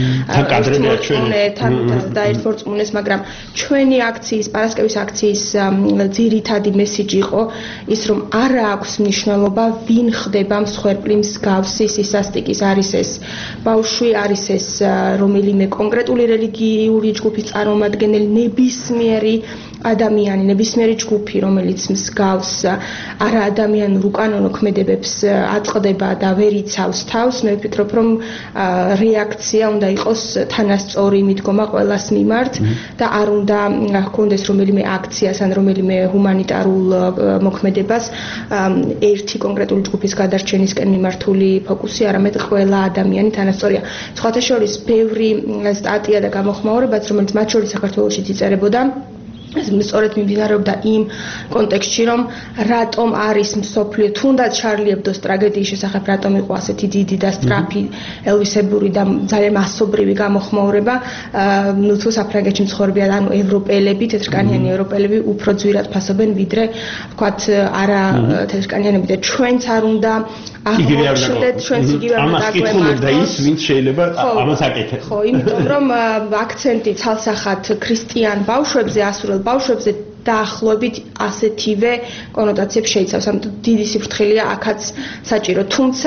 თან დაერთმორწმუნეს, მაგრამ ჩვენი აქციის, პარასკევის აქციის ძირითადი მესიჯი იყო ის, რომ არ აქვს მნიშვნელობა ვინ ხდება მსხვერპლი მსგავსი სისასტიკის, არის ეს ბავშვი, არის ეს რომელიმე კონკრეტული რელიგიური ჯგუფის წარმომადგენელი, ნებისმიერი ადამიანი, ნებისმიერი ჯგუფი, რომელიც მსგავს არა ადამიანურ უკანონო ქმედებებს აწყდება და ვერ იცავს თავს, მე ვფიქრობ, რომ რეაქცია უნდა იყოს თანასწორი მიდგომა ყველას მიმართ და არ უნდა ჰქონდეს რომელიმე აქციას ან რომელიმე ჰუმანიტარულ მოქმედებას ერთი კონკრეტული ჯგუფის გადარჩენისკენ მიმართული ფოკუსი, არამედ ყველა ადამიანი თანასწორია. სხვათა შორის ბევრი სტატია და გამოხმაურებაც, რომელიც მათ შორის საქართველოშიც იწერებოდა, სწორედ მიმდინარეობდა იმ კონტექსტში, რომ რატომ არის მსოფლიო, თუნდაც შარლი ებდოს ტრაგედიის შესახებ, რატომ იყო ასეთი დიდი და სწრაფი ელვისებური და ძალიან მასობრივი გამოხმაურება, ნუ თუ საფრანგეთში მცხოვრებიან, ანუ ევროპელები, თეთრკანიანი ევროპელები უფრო ძვირად ფასობენ, ვიდრე ვთქვათ, არა თეთრკანიანები და ჩვენც არ უნდა აღვნიშნეთ, ჩვენც იგივე ამას კითხულობდა ის, ვინც შეიძლება ამას აკეთებს. ხო, იმიტომ რომ აქცენტი ცალსახად ქრისტიან ბავშვებზე, ასურელ ბავშვებზე დაახლოებით ასეთივე კონოტაციებს შეიცავს. ამ დიდი სიფრთხილეა აქაც საჭირო, თუმცა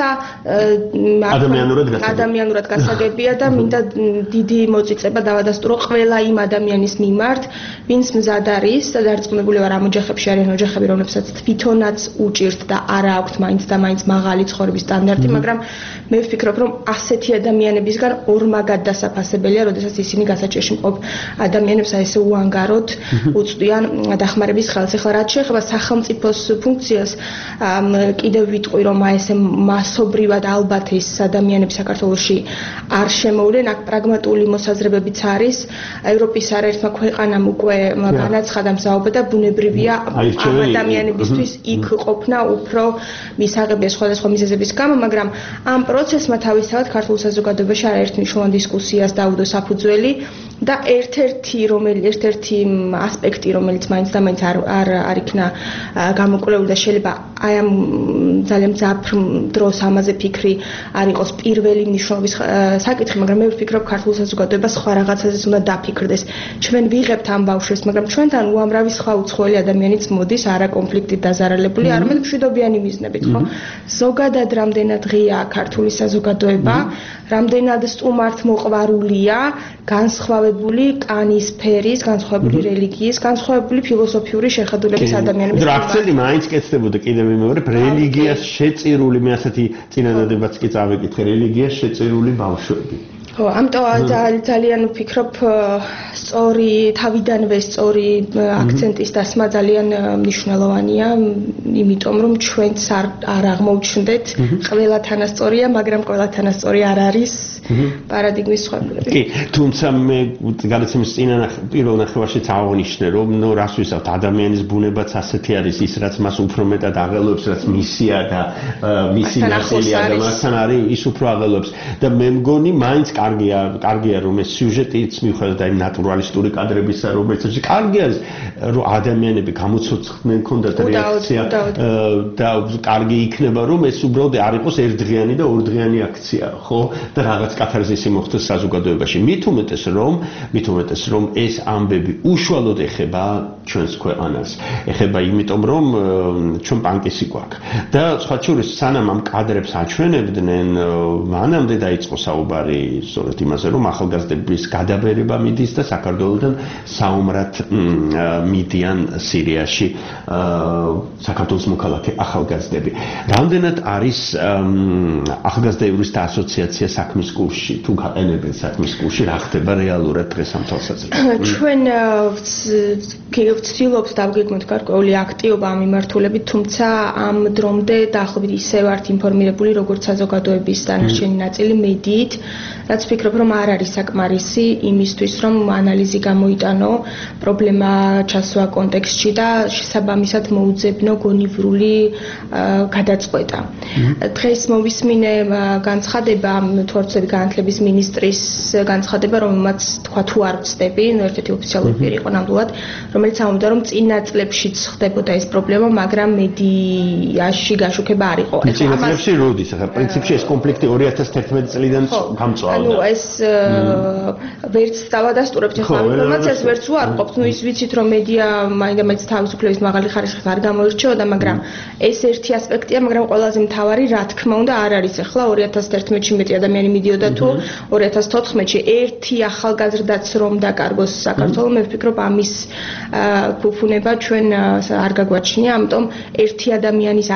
ადამიანურად გასაგებია და მინდა დიდი მოწიწება დავადასტურო ყველა იმ ადამიანის მიმართ, ვინც მზად არის და დარწმუნებული ვარ ამ ოჯახებში არიან ოჯახები, რომლებსაც თვითონაც უჭირთ და არა აქვთ მაინც და მაინც მაღალი ცხოვრების სტანდარტი, მაგრამ მე ვფიქრობ, რომ ასეთი ადამიანებისგან ორმაგად დასაფასებელია, როდესაც ისინი გასაჭირში მყოფ ადამიანებს ესე უანგაროდ უწვდიან დახმარების ხელს. ეხლა რაც შეეხება სახელმწიფოს ფუნქციას, კიდევ ვიტყვი, რომ ესე მასობრივად ალბათ ეს ადამიანები საქართველოში არ შემოვლენ, აქ პრაგმატული მოსაზრებებიც არის. ევროპის არაერთმა ქვეყანამ უკვე განაცხადა მზაობა და ბუნებრივია ამ ადამიანებისთვის იქ ყოფნა უფრო მისაღებია სხვადასხვა მიზეზების გამო, მაგრამ ამ პროცესმა თავისთავად ქართულ საზოგადოებაში არაერთ მნიშვნელოვან დისკუსიას დაუდო საფუძველი და ერთ-ერთი ასპექტი, რომელიც მაინც და მაინც არ იქნა გამოკვლეული და შეიძლება აი ამ ძალიან მძაფრ დროს ამაზე ფიქრი არ იყოს პირველი მნიშვნელობის საკითხი, მაგრამ მე ვფიქრობ ქართულ საზოგადოებას სხვა რაღაცაზეც უნდა დაფიქრდეს. ჩვენ ვიღებთ ამ ბავშვებს, მაგრამ ჩვენთან უამრავი სხვა უცხოელი ადამიანიც მოდის არა კონფლიქტით დაზარალებული, არამედ მშვიდობიანი მიზნებით, ხო? ზოგადად რამდენად ღია ქართული საზოგადოება, რამდენად სტუმართმოყვარულია, განსხვავებული კანის ფერის, განსხვავებული რელიგიის, განსხვავებული ფილოსოფიური შეხედულების ადამიანების. დრაქცელი მაინც კეთდებოდა კიდევ ვიმეორებ, რელიგიას შეწირული, მე ასეთი წინადადებაც კი წავეკითხე, რელიგიას შეწირული ბავშვები. ხო, ამიტომ ძალიან ვფიქრობ, სწორი თავიდანვე სწორი აქცენტის დასმა ძალიან მნიშვნელოვანია, იმიტომ რომ ჩვენც არ აღმოუჩნდეთ, ყველა თანასწორია, მაგრამ ყველა თანასწორი არ არის პარადიგმის სხვებულები. კი, თუმცა მე გადაცემის პირველ ნახევარშიც აღნიშნე, რომ რას ვისაუბრეთ, ადამიანის ბუნებაც ასეთი არის, ის რაც მას უფრო მეტად აღელვებს, რაც მისია და მისი ნაწილია და მასთან არის, ის უფრო აღელვებს და მე მგონი მაინც კარგია რომ ეს სიუჟეტიც მიუხედავად აი ნატურალისტური კადრებისა, რომელიც კარგი არის, რომ ადამიანები გამოცოცხლდნენ, ქონდათ რეაქცია და კარგი იქნება, რომ ეს უბრალოდ არ იყოს ერთდღიანი და ორდღიანი აქცია, ხო? და რაღაც კათარზისი მოხდეს საზოგადოებაში. მით უმეტეს რომ ეს ამბები უშუალოდ ეხება ჩვენს ქვეყანას. ეხება იმიტომ რომ ჩვენ პანკისი გვაქვს. და სხვა შორის სანამ ამ კადრებს აჩვენებდნენ, მანამდე დაიწყო საუბარი სწორედ იმაზე, რომ ახალგაზრდების გადაბერება მიდის და საქართველოსთან საომრად მიდიან სირიაში საქართველოს მოქალაქე ახალგაზრდები. რამდენად არის ახალგაზრდა იურისტთა ასოციაცია საქმის კურსში, თუ გაყენებენ საქმის კურსში, რა ხდება რეალურად დღეს ამ თვალსაზრისით? ჩვენ ვცდილობთ დავგეგმოთ გარკვეული აქტივობა ამ მიმართულებით, თუმცა ამ დრომდე დაახლოებით ისე ვართ ინფორმირებული, როგორც საზოგადოების დანარჩენი ნაწილი მედიით, რაც ვფიქრობ, რომ არ არის საკმარისი იმისთვის, რომ ანალიზი გამოიტანო, პრობლემა ჩასვა კონტექსტში და შესაბამისად მოუძებნო გონივრული გადაწყვეტა. დღეს მოვისმინე განცხადება თორცები განათლების მინისტრის განცხადება, რომელმაც თქვა თუ არ ვწდები, ერთ-ერთი ოფიციალური პირი იყო ნამდვილად, რომელიც ამბობდა, რომ წინა წლებშიც ხდებოდა ეს პრობლემა, მაგრამ მედიაში გაშუქება არ იყო. წინა წლებში როდის? ახლა პრინციპში ეს კონფლიქტი 2011 წლიდან გამწვავდა. ანუ ეს ვერც დავადასტურებთ ახლა ინფორმაციას, ვერც უარყოფთ. ნუ ის ვიცით, რომ მედია მაინდა-მაინც თავისუფლების მაღალი ხარისხით არ გამოირჩეოდა, მაგრამ ეს ერთი ასპექტია, მაგრამ ყველაზე მთავარი, რა თქმა უნდა, არ არის ახლა 2011-ში მეტი ადამიანი მიდიოდა თუ 2014-ში ერთი ახალგაზრდაც რომ დაკარგოს საქართველოს, მე ვფიქრობ ამის ფუფუნება ჩვენ არ გაგვაჩნია, ამიტომ ერთი ადამიანის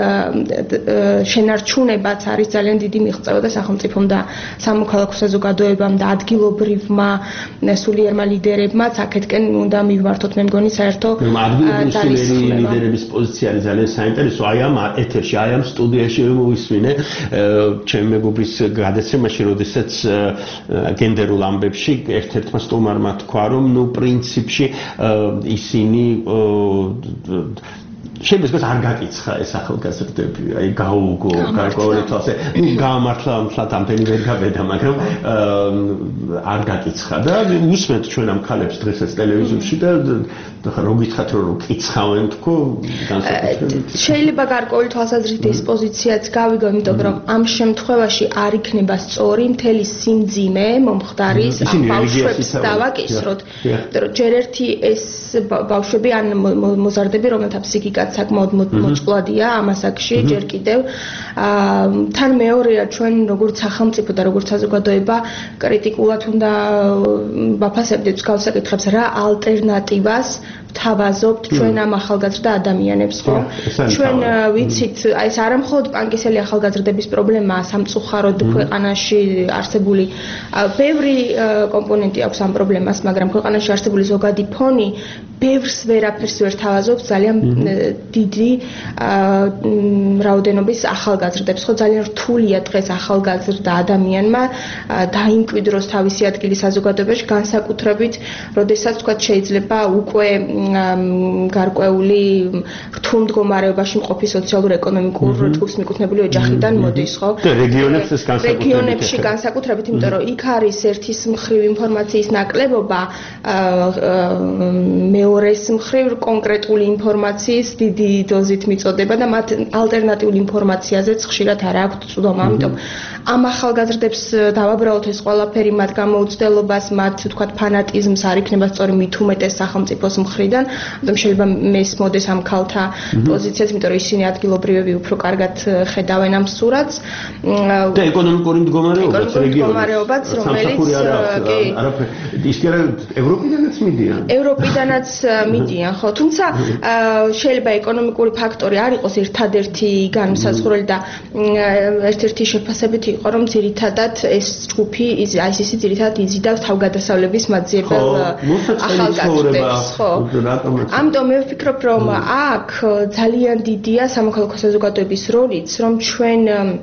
შენარჩუნებაც არის ძალიან დიდი მიღწევა და სახელმწიფომ და სამოქალაქო საზოგადოებამ და ადგილობრივმა სულიერმა ლიდერებმაც აქეთკენ უნდა მივმართოთ, მე მგონი საერთო ადგილობრივი ლიდერების პოზიცია არის ძალიან საინტერესო. აი ამ ეთერში, აი ამ სტუდიაში მოვისმინე ჩემი მეგობრის გადაცემაში, როდესაც გენდერულ ამბებში ერთ-ერთმა სტუმარმა თქვა, რომ ნუ პრინციპში ისინი შეიძლება არ გაკიცხა ეს ახალგაზრდები, აი გაუგო, გარკვეული თვალსა, გაამართლა მთლად ამდენი ვერ გაბედა, მაგრამ არ გაკიცხა და უსმენთ ჩვენ ამ ქალებს დღესაც ტელევიზორში და რო გითხრათ რომ კიცხავენ თქო განსაკუთრებით. შეიძლება გარკვეული თვალსაზრისით ეს პოზიციაც გავიგო, იმიტომ რომ ამ შემთხვევაში არ იქნება სწორი მთელი სიმძიმე მომხდარის ამ ბავშვებს დავაკისროთ. იმიტომ რომ ჯერ ერთი ეს ბავშვები ან მოზარდები, რომელთა ფსიქიკა საკმაოდ მოწყვლადია ამ ასაკში, ჯერ კიდევ თან მეორეა ჩვენ როგორც სახელმწიფო და როგორც საზოგადოება კრიტიკულად უნდა ვაფასებდეთ მსგავს საკითხებს, რა ალტერნატივას თავაზობთ ჩვენ ამ ახალგაზრდა ადამიანებს, ხო? ჩვენ ვიცით, აი ეს არა მხოლოდ პანკისელი ახალგაზრდების პრობლემაა სამწუხაროდ ქვეყანაში არსებული ბევრი კომპონენტი აქვს ამ პრობლემას, მაგრამ ქვეყანაში არსებული ზოგადი ფონი ბევრს ვერაფერს ვერ თავაზობს ძალიან დიდი რაოდენობის ახალგაზრდებს, ხო? ძალიან რთულია დღეს ახალგაზრდა ადამიანმა დაიმკვიდროს თავისი ადგილი საზოგადოებაში, განსაკუთრებით, როდესაც თქვა შეიძლება უკვე გარკვეული რთულ მდგომარეობაში მყოფი სოციალურ-ეკონომიკურ ჯგუფს მიკუთვნებული ოჯახიდან მოდის, ხო? რეგიონებში განსაკუთრებით, იმიტომ რომ იქ არის ერთის მხრივ ინფორმაციის ნაკლებობა, მეორეს მხრივ კონკრეტული ინფორმაციის დიდი დოზით მიწოდება და მათ ალტერნატიული ინფორმაციაზეც ხშირად არ აქვთ წვდომა, ამიტომ ამ ახალგაზრდებს დავაბრალოთ ეს ყველაფერი მათ გამოუცდელობას, მათ თქვათ ფანატიზმს არ იქნება სწორი მით უმეტეს სახელმწიფოს მხრიდან, ამიტომ შეიძლება მესმოდეს ამ ქალთა პოზიციაც, იმიტომ რომ ისინი ადგილობრივები უფრო კარგად ხედავენ ამ სურათს. და ეკონომიკური მდგომარეობაც რეგიონის, რომელიც ის კი არა ევროპიდანაც მიდიან. ევროპიდანაც მიდიან, ხო, თუმცა შეიძლება ეკონომიკური ფაქტორი არ იყოს ერთადერთი განმსაზღვრელი და ერთ-ერთი შეფასებით იყო, რომ ძირითადად ეს ჯგუფი ISIS ძირითადად იზიდავს თავგადასავლების მაძიებელ ახალგაზრდებს, ხო. ამიტომ მე ვფიქრობ, რომ აქ ძალიან დიდია სამოქალაქო საზოგადოების როლიც, რომ ჩვენ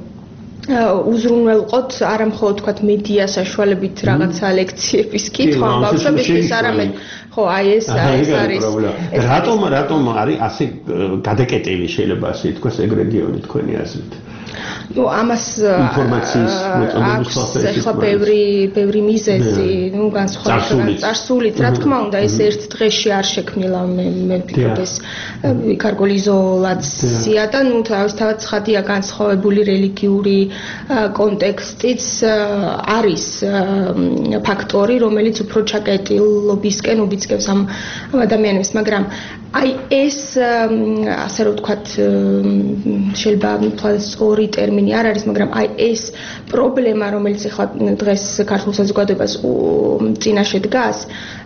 უზრუნველყოთ არა მხოლოდ თქვათ მედია საშუალებით რაღაცა ლექციების კითხვა ბავშვებისთვის, არამედ ხო, აი ეს არის რატომ არის ასე გადაკეტილი შეიძლება ასე ითქვას ეგ რეგიონი თქვენი აზრით? ნუ ამას ინფორმაციის მოწოდების ახლა ბევრი მიზეზი, ნუ განსხვავებული წარსულით, რა თქმა უნდა, ეს ერთ დღეში არ შექმნილა, მე ვფიქრობ ეს გარკვეული იზოლაცია და ნუ თავისთავად ცხადია განსხვავებული რელიგიური კონტექსტიც არის ფაქტორი, რომელიც უფრო ჩაკეტილობისკენ უბიძგებს ამ ადამიანებს, მაგრამ აი ეს ასე რომ ვთქვათ შეიძლება სწორი ტერმინი არ არის, მაგრამ აი ეს პრობლემა, რომელიც ახლა დღეს ქართულ საზოგადოებას წინაშე დგას,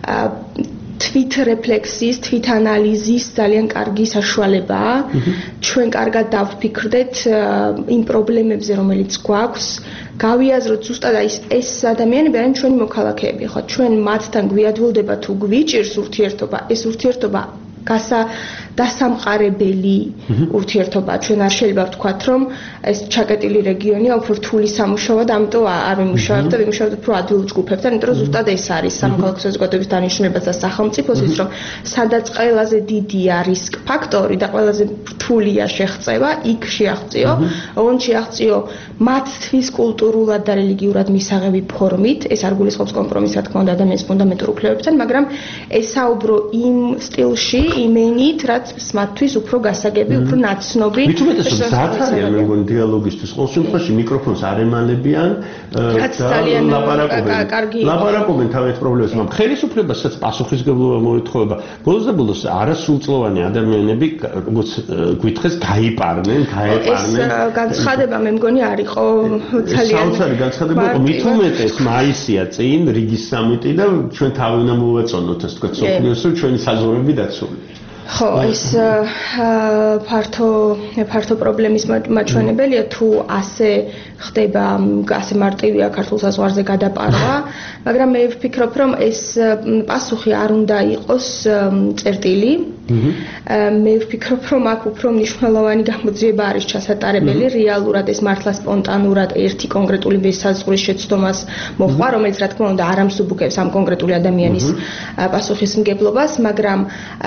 თვითრეფლექსიის, თვითანალიზის ძალიან კარგი საშუალებაა. ჩვენ კარგად დავფიქრდეთ იმ პრობლემებზე, რომელიც გვაქვს, გავიაზროთ ზუსტად ეს ადამიანები არიან ჩვენი მოქალაქეები, ხო? ჩვენ მათთან გვიადვილდება თუ გვიჭირს ურთიერთობა, ეს ურთიერთობა დასამყარებელი ურთიერთობა. ჩვენ არ შეიძლება ვთქვათ, რომ ეს ჩაკეტილი რეგიონია უფრო რთული სამუშაოა და ამიტომ არ ვიმუშავებ და ვიმუშავებ უფრო ადვილ ჯგუფებთან, იმიტომ რომ ზუსტად ეს არის სამოქალაქო საზოგადოების დანიშნულება და სახელმწიფოსთვის, რომ სადაც ყველაზე დიდია რისკ ფაქტორი და ყველაზე რთულია შეღწევა, იქ შეაღწიო, ოღონდ შეაღწიო მათთვის კულტურულად და რელიგიურად მისაღები ფორმით, ეს არ გულისხმობს კომპრომისს, რა თქმა უნდა, ადამიანის ფუნდამენტურ უფლებებთან, მაგრამ ესაუბრო იმ სტილში, იმენით, რაც მათთვის უფრო გასაგები, უფრო ნაცნობი. მით უმეტეს რომ ზათ არიან, მე მგონი დიალოგისთვის. ყოველ შემთხვევაში მიკროფონს არ ემალებიან და ლაპარაკობენ თავის პრობლემებს, მაგრამ ხელისუფლებასაც პასუხისმგებლობა მოეთხოვება. ბოლოს და ბოლოს არასრულწლოვანი ადამიანები, როგორც გითხეს, გაეპარნენ. ეს განცხადება მე მგონი არ იყო ძალიან საოცარი განცხადება იყო, მით უმეტეს მაისია წინ რიგის სამიტი და ჩვენ თავი უნდა მოვეწონოთ, ასე ვთქვათ, სოფლიოს, რომ ჩვენი საზღვრები დაცული. ხო, ეს ფართო პრობლემის მაჩვენებელია, თუ ასე ხდება, ასე მარტივია ქართულ საზღვარზე გადაპარვა, მაგრამ მე ვფიქრობ, რომ ეს პასუხი არ უნდა იყოს წერტილი. მე ვფიქრობ, რომ აქ უფრო მნიშვნელოვანი გამოძიება არის ჩასატარებელი, რეალურად ეს მართლა სპონტანურად ერთი კონკრეტული მესაზღვრის შეცდომას მოხდა, რომელიც რა თქმა უნდა არ ამსუბუქებს ამ კონკრეტული ადამიანის პასუხისმგებლობას, მაგრამ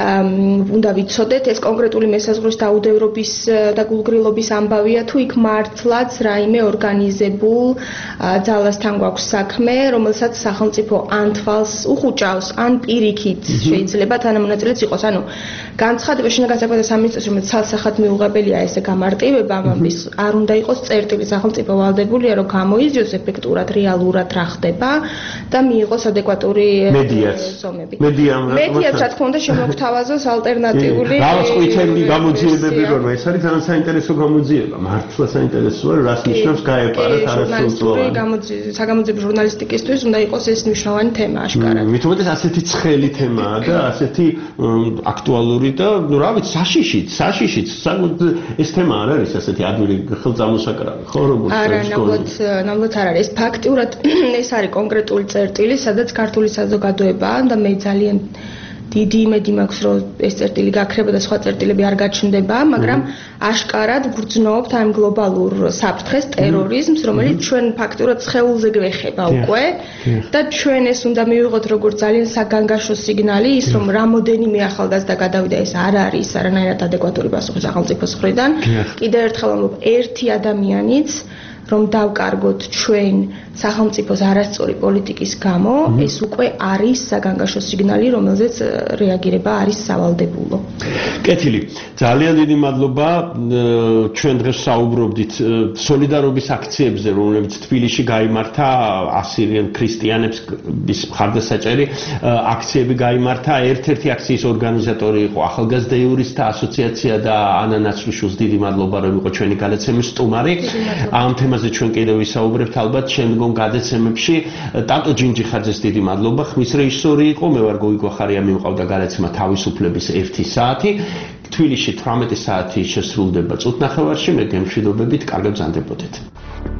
უნდა ვიცოდეთ, ეს კონკრეტული მესაზღვრის დაუდევრობის და გულგრილობის ამბავია, თუ იქ მართლაც რაიმე ორგანიზებულ ძალასთან გვაქვს საქმე, რომელსაც სახელმწიფო ან თვალს უხუჭავს, ან პირიქით შეიძლება თანამონაწილეც იყოს. ანუ განცხადება შინაგან საქმეთა სამინისტროს, რომელიც ცალსახად მიუღებელია ესე გამარტივება ამ ამბის, არ უნდა იყოს წერტილი სახელმწიფო ვალდებულია, რომ გამოიზიოს ეფექტურად, რეალურად რა ხდება და მიიღოს ადეკვატური ზომები. მედიაც რა თქმა უნდა შემოგთავაზოს ალტერნატიული რაღაც ყვითელი გამოძიებები როა, ეს არის ძალიან საინტერესო გამოძიება. მართლა საინტერესოა, რას ნიშნავს გაეპარათ არასრულწლოვანი საგამოძიებო ჟურნალისტიკისთვის უნდა იყოს ეს მნიშვნელოვანი თემა აშკარად. მით უმეტეს ასეთი ცხელი თემაა და ასეთი აქტუალური და რა ვიცი, საშიშიც ეს თემა არ არის ასეთი ადვილი ხელწამოსაკრავი, ხო რომ არა, ნამდვილად არ არის. ფაქტიურად ეს არის კონკრეტული წერტილი, სადაც ქართული საზოგადოებაა და მე ძალიან დიდი იმედი მაქვს, რომ ეს წერტილი გაქრება და სხვა წერტილები არ გაჩნდება, მაგრამ აშკარად გვრძნობთ ამ გლობალურ საფრთხეს, ტერორიზმს, რომელიც ჩვენ ფაქტურად სხეულზე გვეხება უკვე და ჩვენ ეს უნდა მივიღოთ როგორც ძალიან საგანგაშო სიგნალი, ის რომ რამოდენიმე ახალგაზრდა გადავიდა, ეს არ არის არანაირად ადეკვატური პასუხი სახელმწიფოს მხრიდან. კიდევ ერთხელ ამბობ, ერთი ადამიანიც რომ დავკარგოთ ჩვენ სახელმწიფოს არასწორი პოლიტიკის გამო, ეს უკვე არის საგანგაშო სიგნალი, რომელზეც რეაგირება არის სავალდებულო. კეთილი, ძალიან დიდი მადლობა. ჩვენ დღეს საუბრობდით სოლიდარობის აქციებზე, რომლებიც თბილისში გაიმართა ასირიან ქრისტიანების მხარდასაჭერი აქციები გაიმართა. ერთ-ერთი აქციის ორგანიზატორი იყო ახალგაზრდა იურისტთა ასოციაცია და ანა ნაცვლიშვილს დიდი მადლობა, რომ იყო ჩვენი გადაცემის სტუმარი. ამ თემაზე ჩვენ კიდევ ვისაუბრებთ ალბათ შემდგომ გადაცემებში. ტატო ჯინჯიხაძეს დიდი მადლობა. ხმის რეჟისორი იყო, მე ვარ გოგი გვახარია, მივყავდა გადაცემა თავისუფლების 1 საათი. თბილისში 18 საათი შესრულდება წუთნახევარში, მე გემშვიდობებით, კარგად ბრძანდებოდეთ.